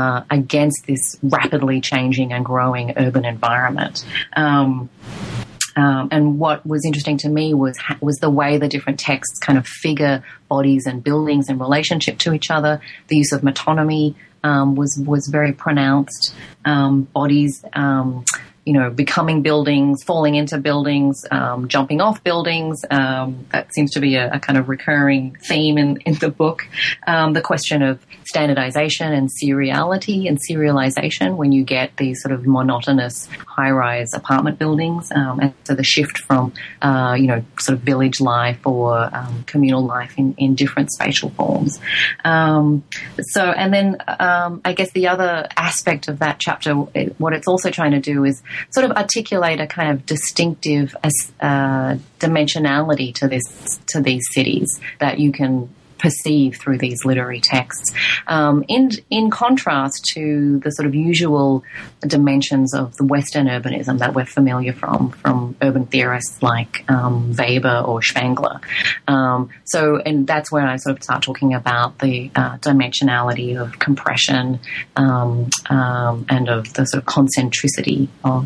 against this rapidly changing and growing urban environment. And what was interesting to me was the way the different texts kind of figure bodies and buildings in relationship to each other. The use of metonymy was very pronounced. Bodies, becoming buildings, falling into buildings, jumping off buildings. That seems to be a kind of recurring theme in the book. The question of standardization and seriality and serialization when you get these sort of monotonous high-rise apartment buildings. And so the shift from, sort of village life or communal life in different spatial forms. And then I guess the other aspect of that chapter, what it's also trying to do is sort of articulate a kind of distinctive dimensionality to these cities that you can perceive through these literary texts, in contrast to the sort of usual dimensions of the Western urbanism that we're familiar from urban theorists like Weber or Spengler. And that's where I sort of start talking about the dimensionality of compression and of the sort of concentricity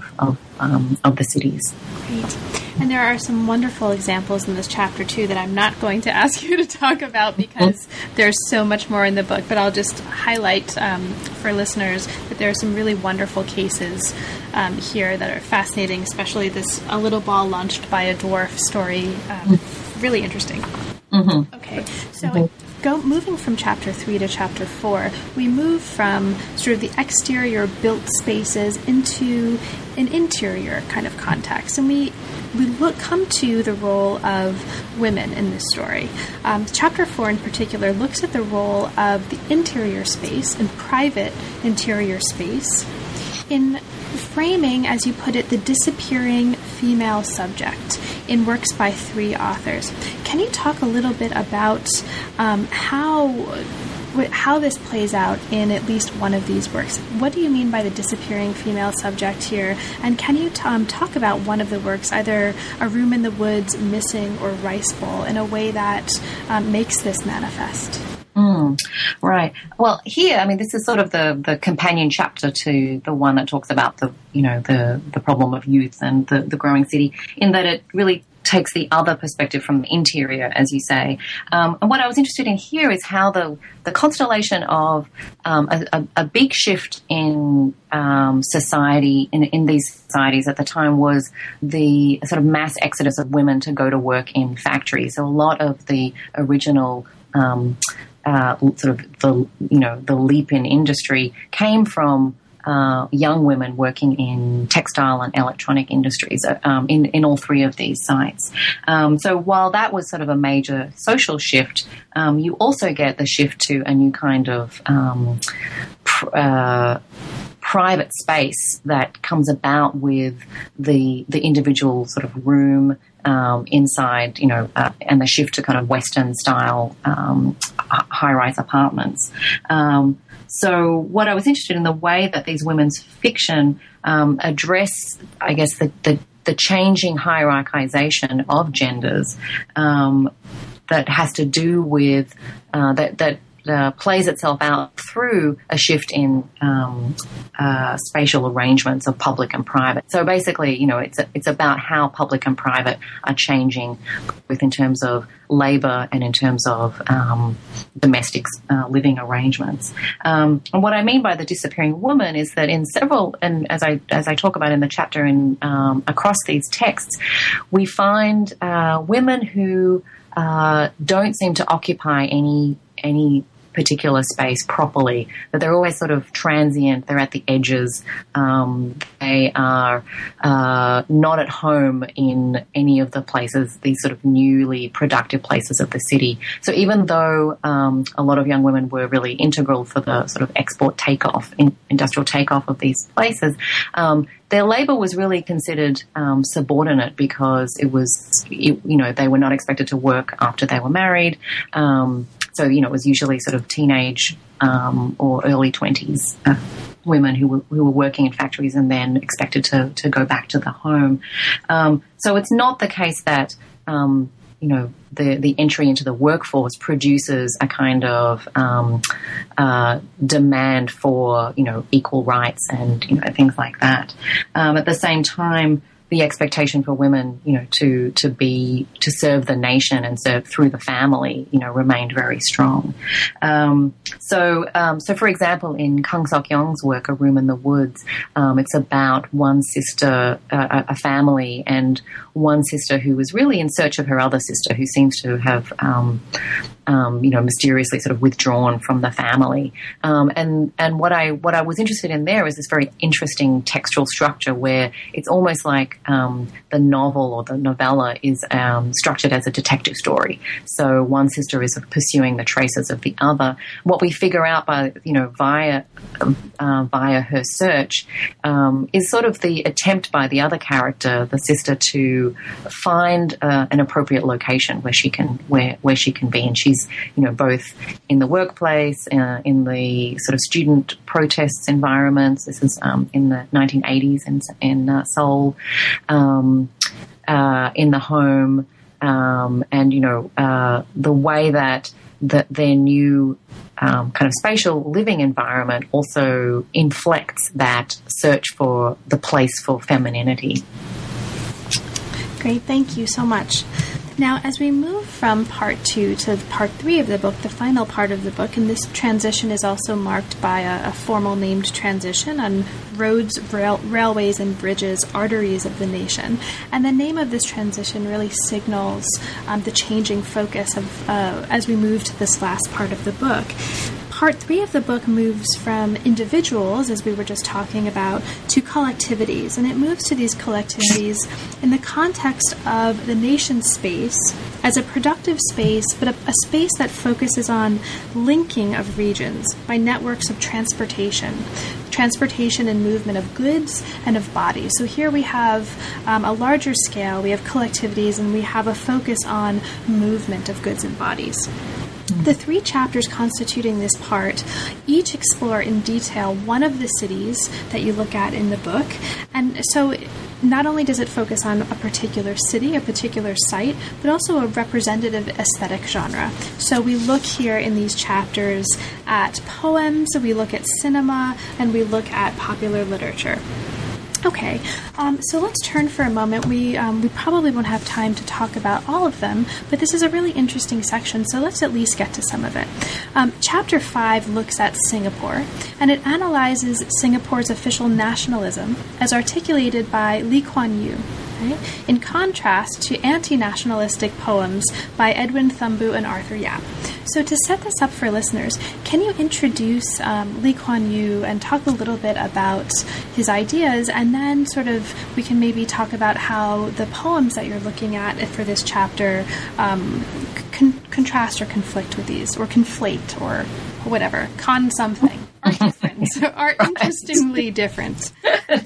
of the cities. Great. And there are some wonderful examples in this chapter, too, that I'm not going to ask you to talk about because there's so much more in the book. But I'll just highlight for listeners that there are some really wonderful cases here that are fascinating, especially this A Little Ball Launched by a Dwarf story. Really interesting. Mm-hmm. Okay, so moving from chapter 3 to chapter 4, we move from sort of the exterior built spaces into an interior kind of context, and we come to the role of women in this story. Chapter 4 in particular looks at the role of the interior space and private interior space in framing, as you put it, the disappearing female subject in works by 3 authors. Can you talk a little bit about how this plays out in at least one of these works? What do you mean by the disappearing female subject here? And can you talk about one of the works, either A Room in the Woods, Missing, or Rice Bowl, in a way that makes this manifest? Right. Well, here, I mean, this is sort of the companion chapter to the one that talks about the problem of youth and the growing city, in that it really takes the other perspective from the interior, as you say. And what I was interested in here is how the constellation of a big shift in society, in these societies at the time, was the sort of mass exodus of women to go to work in factories. So a lot of the original sort of the leap in industry came from young women working in textile and electronic industries in all 3 of these sites. So while that was sort of a major social shift, you also get the shift to a new kind of private space that comes about with the individual sort of room inside, and the shift to kind of Western style high-rise apartments. So what I was interested in the way that these women's fiction address, I guess, the changing hierarchization of genders that has to do with that plays itself out through a shift in spatial arrangements of public and private. So basically, it's about how public and private are changing, both in terms of labor and in terms of domestic living arrangements. And what I mean by the disappearing woman is that in several, and as I talk about in the chapter in across these texts, we find women who don't seem to occupy any particular space properly, but they're always sort of transient. They're at the edges. They are not at home in any of the places, these sort of newly productive places of the city. So even though a lot of young women were really integral for the sort of export takeoff, industrial takeoff of these places, their labor was really considered subordinate because it was, they were not expected to work after they were married. So, it was usually sort of teenage or early 20s women who were working in factories and then expected to go back to the home. So it's not the case that, the entry into the workforce produces a kind of demand for, equal rights and, things like that. At the same time, the expectation for women, to serve the nation and serve through the family, remained very strong. So for example, in Kang Sok-young's work, A Room in the Woods, it's about one sister, a family, and one sister who was really in search of her other sister, who seems to have, mysteriously sort of withdrawn from the family. And what I was interested in there is this very interesting textual structure where it's almost like the novel or the novella is structured as a detective story. So one sister is pursuing the traces of the other. What we figure out via her search is sort of the attempt by the other character, the sister, to find an appropriate location where she can be, and she's both in the workplace, in the sort of student protests environments. This is in the 1980s in Seoul, in the home, and the way that their new kind of spatial living environment also inflects that search for the place for femininity. Great, thank you so much. Now, as we move from part 2 to part 3 of the book, the final part of the book, and this transition is also marked by a formal named transition on roads, railways, and bridges, arteries of the nation. And the name of this transition really signals the changing focus of as we move to this last part of the book. Part 3 of the book moves from individuals, as we were just talking about, to collectivities. And it moves to these collectivities in the context of the nation's space as a productive space, but a space that focuses on linking of regions by networks of transportation and movement of goods and of bodies. So here we have a larger scale, we have collectivities, and we have a focus on movement of goods and bodies. The 3 chapters constituting this part each explore in detail one of the cities that you look at in the book. And so not only does it focus on a particular city, a particular site, but also a representative aesthetic genre. So we look here in these chapters at poems, we look at cinema, and we look at popular literature. Okay, so let's turn for a moment. We probably won't have time to talk about all of them, but this is a really interesting section, so let's at least get to some of it. Chapter 5 looks at Singapore, and it analyzes Singapore's official nationalism as articulated by Lee Kuan Yew, right? In contrast to anti-nationalistic poems by Edwin Thumboo and Arthur Yap. So to set this up for listeners, can you introduce Lee Kuan Yew and talk a little bit about his ideas, and then sort of we can maybe talk about how the poems that you're looking at for this chapter contrast or conflict with these, or conflate, or whatever, something. Are different, are interestingly different.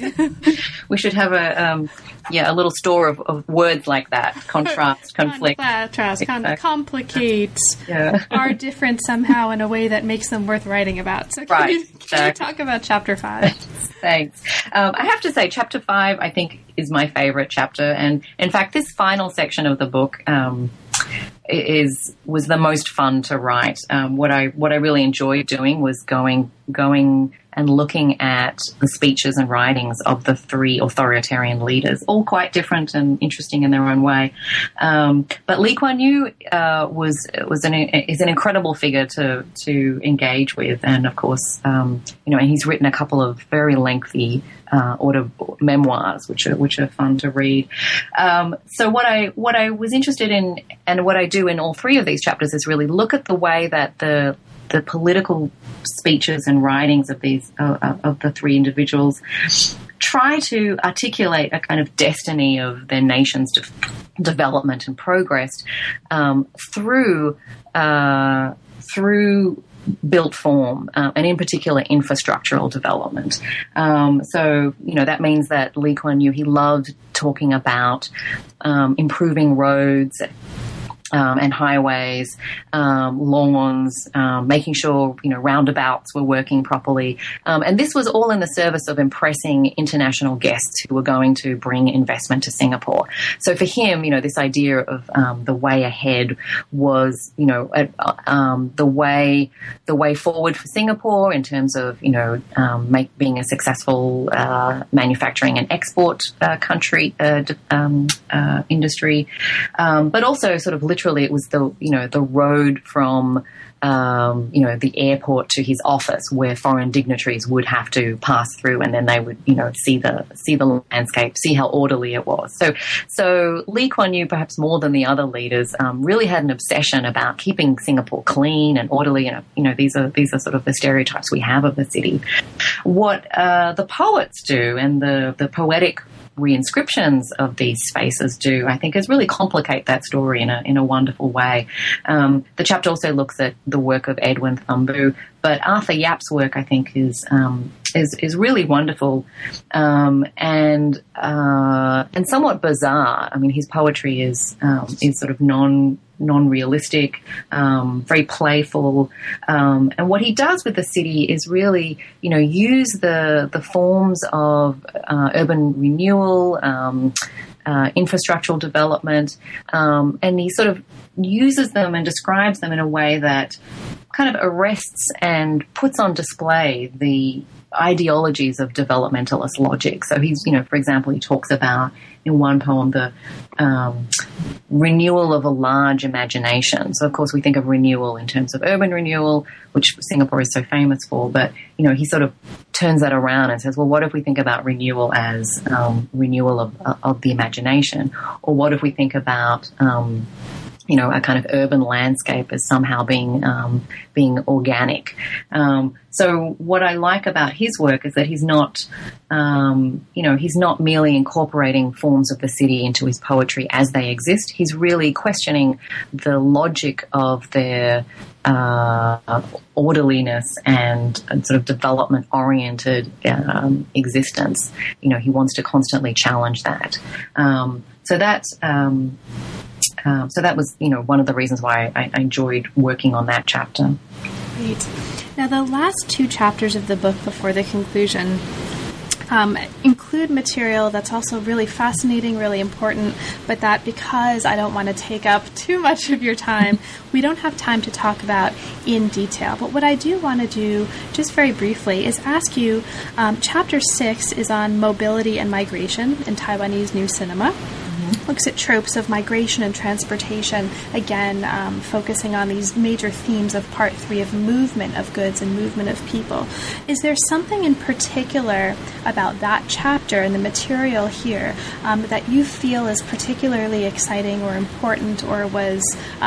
We should have a little store of words like that. Contrast, conflict. Complicate, are different somehow in a way that makes them worth writing about. So can you talk about Chapter 5? Thanks. I have to say, Chapter 5, I think, is my favorite chapter. And in fact, this final section of the book was the most fun to write. What I really enjoyed doing was going and looking at the speeches and writings of the 3 authoritarian leaders, all quite different and interesting in their own way. But Lee Kuan Yew is an incredible figure to engage with, and of course, and he's written a couple of very lengthy memoirs, which are fun to read. So what I was interested in, and what I do in all 3 of these chapters, is really look at the way that the political speeches and writings of these of the 3 individuals try to articulate a kind of destiny of their nation's development and progress through built form, and in particular infrastructural development. So that means that Lee Kuan Yew, he loved talking about improving roads, and highways, lawns, making sure, roundabouts were working properly. And this was all in the service of impressing international guests who were going to bring investment to Singapore. So for him, this idea of the way ahead was, the way forward for Singapore in terms of, being a successful manufacturing and export country industry, but also sort of literally it was the road from the airport to his office where foreign dignitaries would have to pass through, and then they would see the landscape, see how orderly it was. So Lee Kuan Yew, perhaps more than the other leaders, really had an obsession about keeping Singapore clean and orderly. And these are sort of the stereotypes we have of the city. What the poets do and the poetic reinscriptions of these spaces do, I think, is really complicate that story in a wonderful way. The chapter also looks at the work of Edwin Thumboo, but Arthur Yap's work, I think, is really wonderful and somewhat bizarre. I mean, his poetry is sort of non-realistic, very playful, and what he does with the city is really, use the forms of urban renewal, infrastructural development, and he sort of uses them and describes them in a way that kind of arrests and puts on display the ideologies of developmentalist logic. So he's, for example, he talks about in one poem the renewal of a large imagination. So, of course, we think of renewal in terms of urban renewal, which Singapore is so famous for, but, he sort of turns that around and says, well, what if we think about renewal as renewal of the imagination? Or what if we think about a kind of urban landscape as somehow being organic. So what I like about his work is that he's not merely incorporating forms of the city into his poetry as they exist. He's really questioning the logic of their orderliness and sort of development-oriented existence. He wants to constantly challenge that. So that was, one of the reasons why I enjoyed working on that chapter. Great. Now, the last two chapters of the book before the conclusion include material that's also really fascinating, really important, but that because I don't want to take up too much of your time, we don't have time to talk about in detail. But what I do want to do, just very briefly, is ask you, Chapter 6 is on mobility and migration in Taiwanese New Cinema. Looks at tropes of migration and transportation, again, focusing on these major themes of Part 3 of movement of goods and movement of people. Is there something in particular about that chapter and the material here that you feel is particularly exciting or important, or was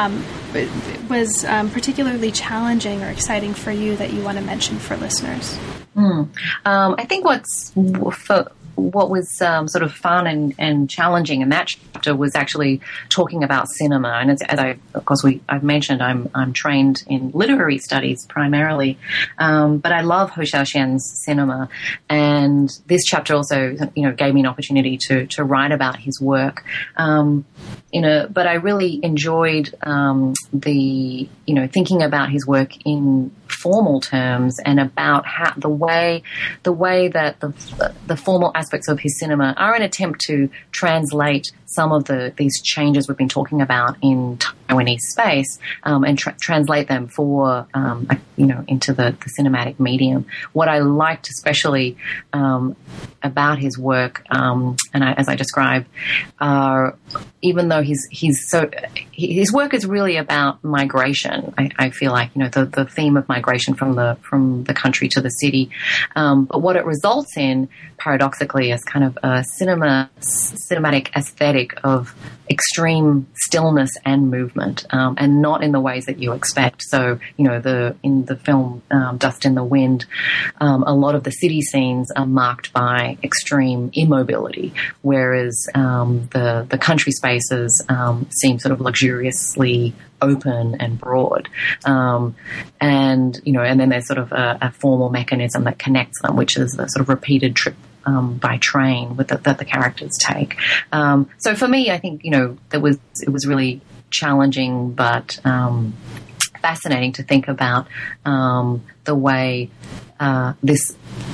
particularly challenging or exciting for you that you want to mention for listeners? I think what was sort of fun and challenging in that chapter was actually talking about cinema. And I've mentioned, I'm trained in literary studies primarily, but I love Hou Hsiao-hsien's cinema. And this chapter also, gave me an opportunity to write about his work. But I really enjoyed thinking about his work in formal terms and about how the way that the formal aspects of his cinema are an attempt to translate some of these changes we've been talking about in Taiwanese space and translate them for into the cinematic medium. What I liked especially about his work, as I described, even though his work is really about migration. I feel like the theme of migration from the country to the city, but what it results in paradoxically is kind of a cinematic aesthetic of extreme stillness and movement, and not in the ways that you expect. So, in the film Dust in the Wind, a lot of the city scenes are marked by extreme immobility, whereas the country spaces seem sort of luxuriously open and broad. And then there's sort of a formal mechanism that connects them, which is the sort of repeated trip by train that the characters take. So for me, I think, it was really challenging but fascinating to think about the way this,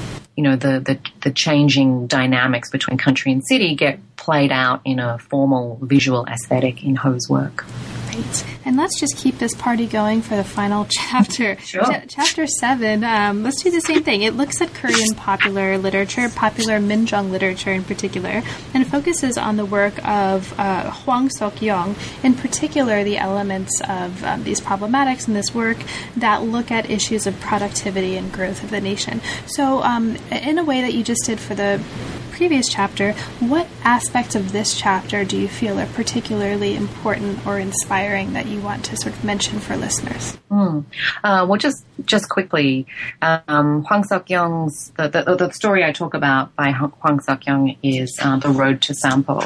the changing dynamics between country and city get played out in a formal visual aesthetic in Ho's work. Right. And let's just keep this party going for the final chapter. Sure. Chapter 7, let's do the same thing. It looks at Korean popular literature, popular Minjung literature in particular, and focuses on the work of Hwang Sok-young, in particular the elements of these problematics in this work that look at issues of productivity and growth of the nation. So in a way that you just did for the previous chapter, what aspects of this chapter do you feel are particularly important or inspiring that you want to sort of mention for listeners? Well, just quickly, Hwang Sok-young's the story I talk about by Hwang Sok-young is The Road to Sampo.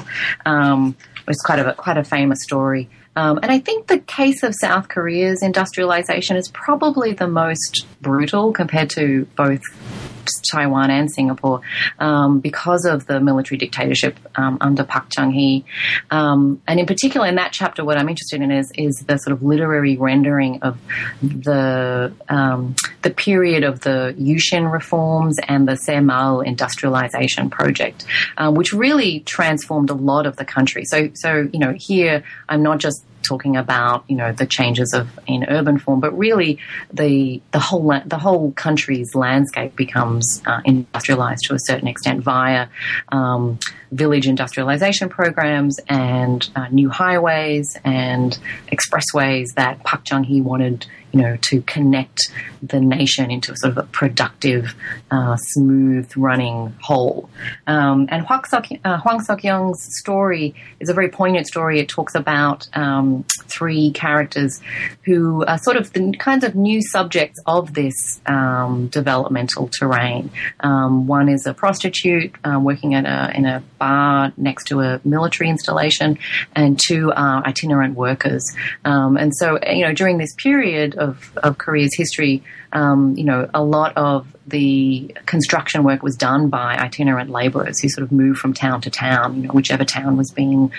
It's quite a famous story. And I think the case of South Korea's industrialization is probably the most brutal compared to both Taiwan and Singapore because of the military dictatorship under Park Chung-hee. And in particular, in that chapter, what I'm interested in is the sort of literary rendering of the period of the Yushin reforms and the Saemaul industrialization project, which really transformed a lot of the country. So here I'm not just talking about the changes in urban form, but really the whole country's landscape becomes industrialized to a certain extent via village industrialization programs and new highways and expressways that Park Chung-hee wanted to connect the nation into a sort of a productive, smooth running whole. And Hwang Sok-young's story is a very poignant story. It talks about three characters who are sort of the kinds of new subjects of this developmental terrain. One is a prostitute working in a bar next to a military installation, and two are itinerant workers. And so, during this period of Korea's history, a lot of the construction work was done by itinerant laborers who sort of moved from town to town, whichever town was being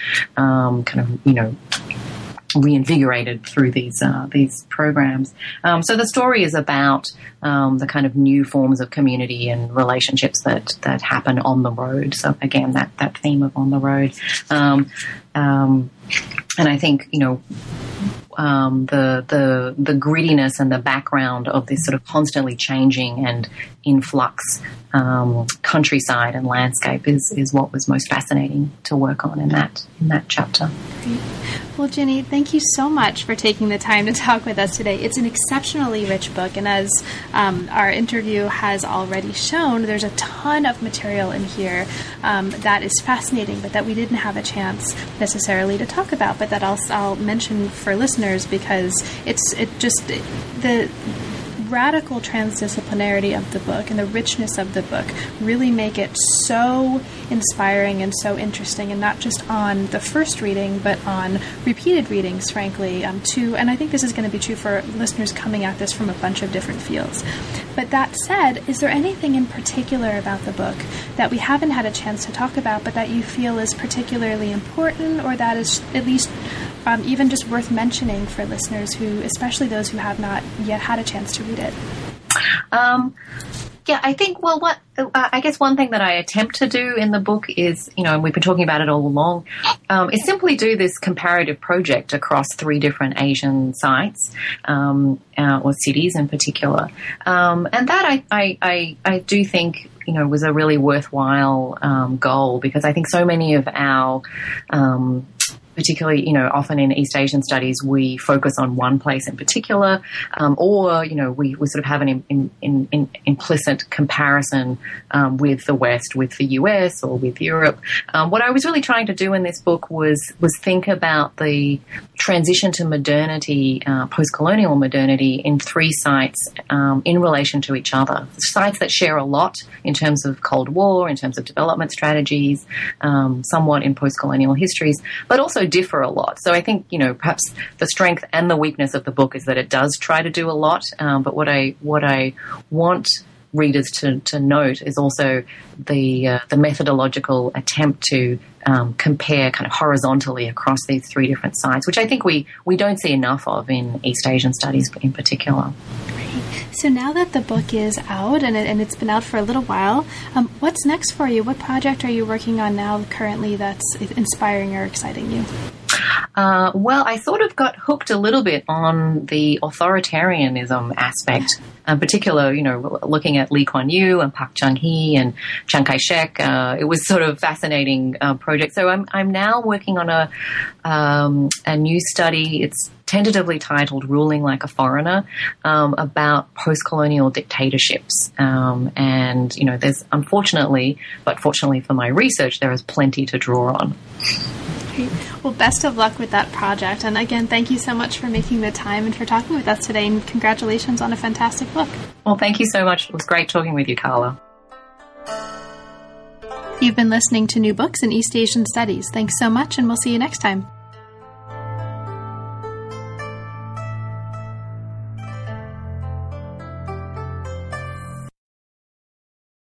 reinvigorated through these programs. So the story is about the kind of new forms of community and relationships that happen on the road. So again, that theme of on the road. And I think, the grittiness and the background of this sort of constantly changing and influx countryside and landscape is what was most fascinating to work on in that chapter. Great. Well, Ginny, thank you so much for taking the time to talk with us today. It's an exceptionally rich book, and as our interview has already shown, there's a ton of material in here that is fascinating, but that we didn't have a chance necessarily to talk about, but that I'll mention for listeners because the radical transdisciplinarity of the book and the richness of the book really make it so inspiring and so interesting, and not just on the first reading, but on repeated readings, frankly, too. And I think this is going to be true for listeners coming at this from a bunch of different fields. But that said, is there anything in particular about the book that we haven't had a chance to talk about, but that you feel is particularly important, or that is at least even just worth mentioning for listeners who, especially those who have not yet had a chance to read it? Yeah, I think, I guess one thing that I attempt to do in the book is, and we've been talking about it all along, is simply do this comparative project across 3 different Asian sites, or cities in particular. And that I do think, was a really worthwhile goal, because I think so many of our particularly, often in East Asian studies, we focus on one place in particular, or, we sort of have an implicit comparison with the West, with the US or with Europe. What I was really trying to do in this book was think about the transition to modernity, post-colonial modernity, in 3 sites in relation to each other. Sites that share a lot in terms of Cold War, in terms of development strategies, somewhat in post-colonial histories, but also differ a lot. So I think, perhaps the strength and the weakness of the book is that it does try to do a lot, but what I want readers to note is also the methodological attempt to compare kind of horizontally across these three different sites, which I think we don't see enough of in East Asian studies in particular. So now that the book is out and it's been out for a little while, what's next for you? What project are you working on now currently that's inspiring or exciting you? Well, I sort of got hooked a little bit on the authoritarianism aspect, in particular, looking at Lee Kuan Yew and Park Chung-hee and Chiang Kai-shek. It was sort of fascinating project. So I'm now working on a new study. It's tentatively titled Ruling Like a Foreigner, about post-colonial dictatorships. And, there's unfortunately, but fortunately for my research, there is plenty to draw on. Well, best of luck with that project. And again, thank you so much for making the time and for talking with us today. And congratulations on a fantastic book. Well, thank you so much. It was great talking with you, Carla. You've been listening to New Books in East Asian Studies. Thanks so much, and we'll see you next time.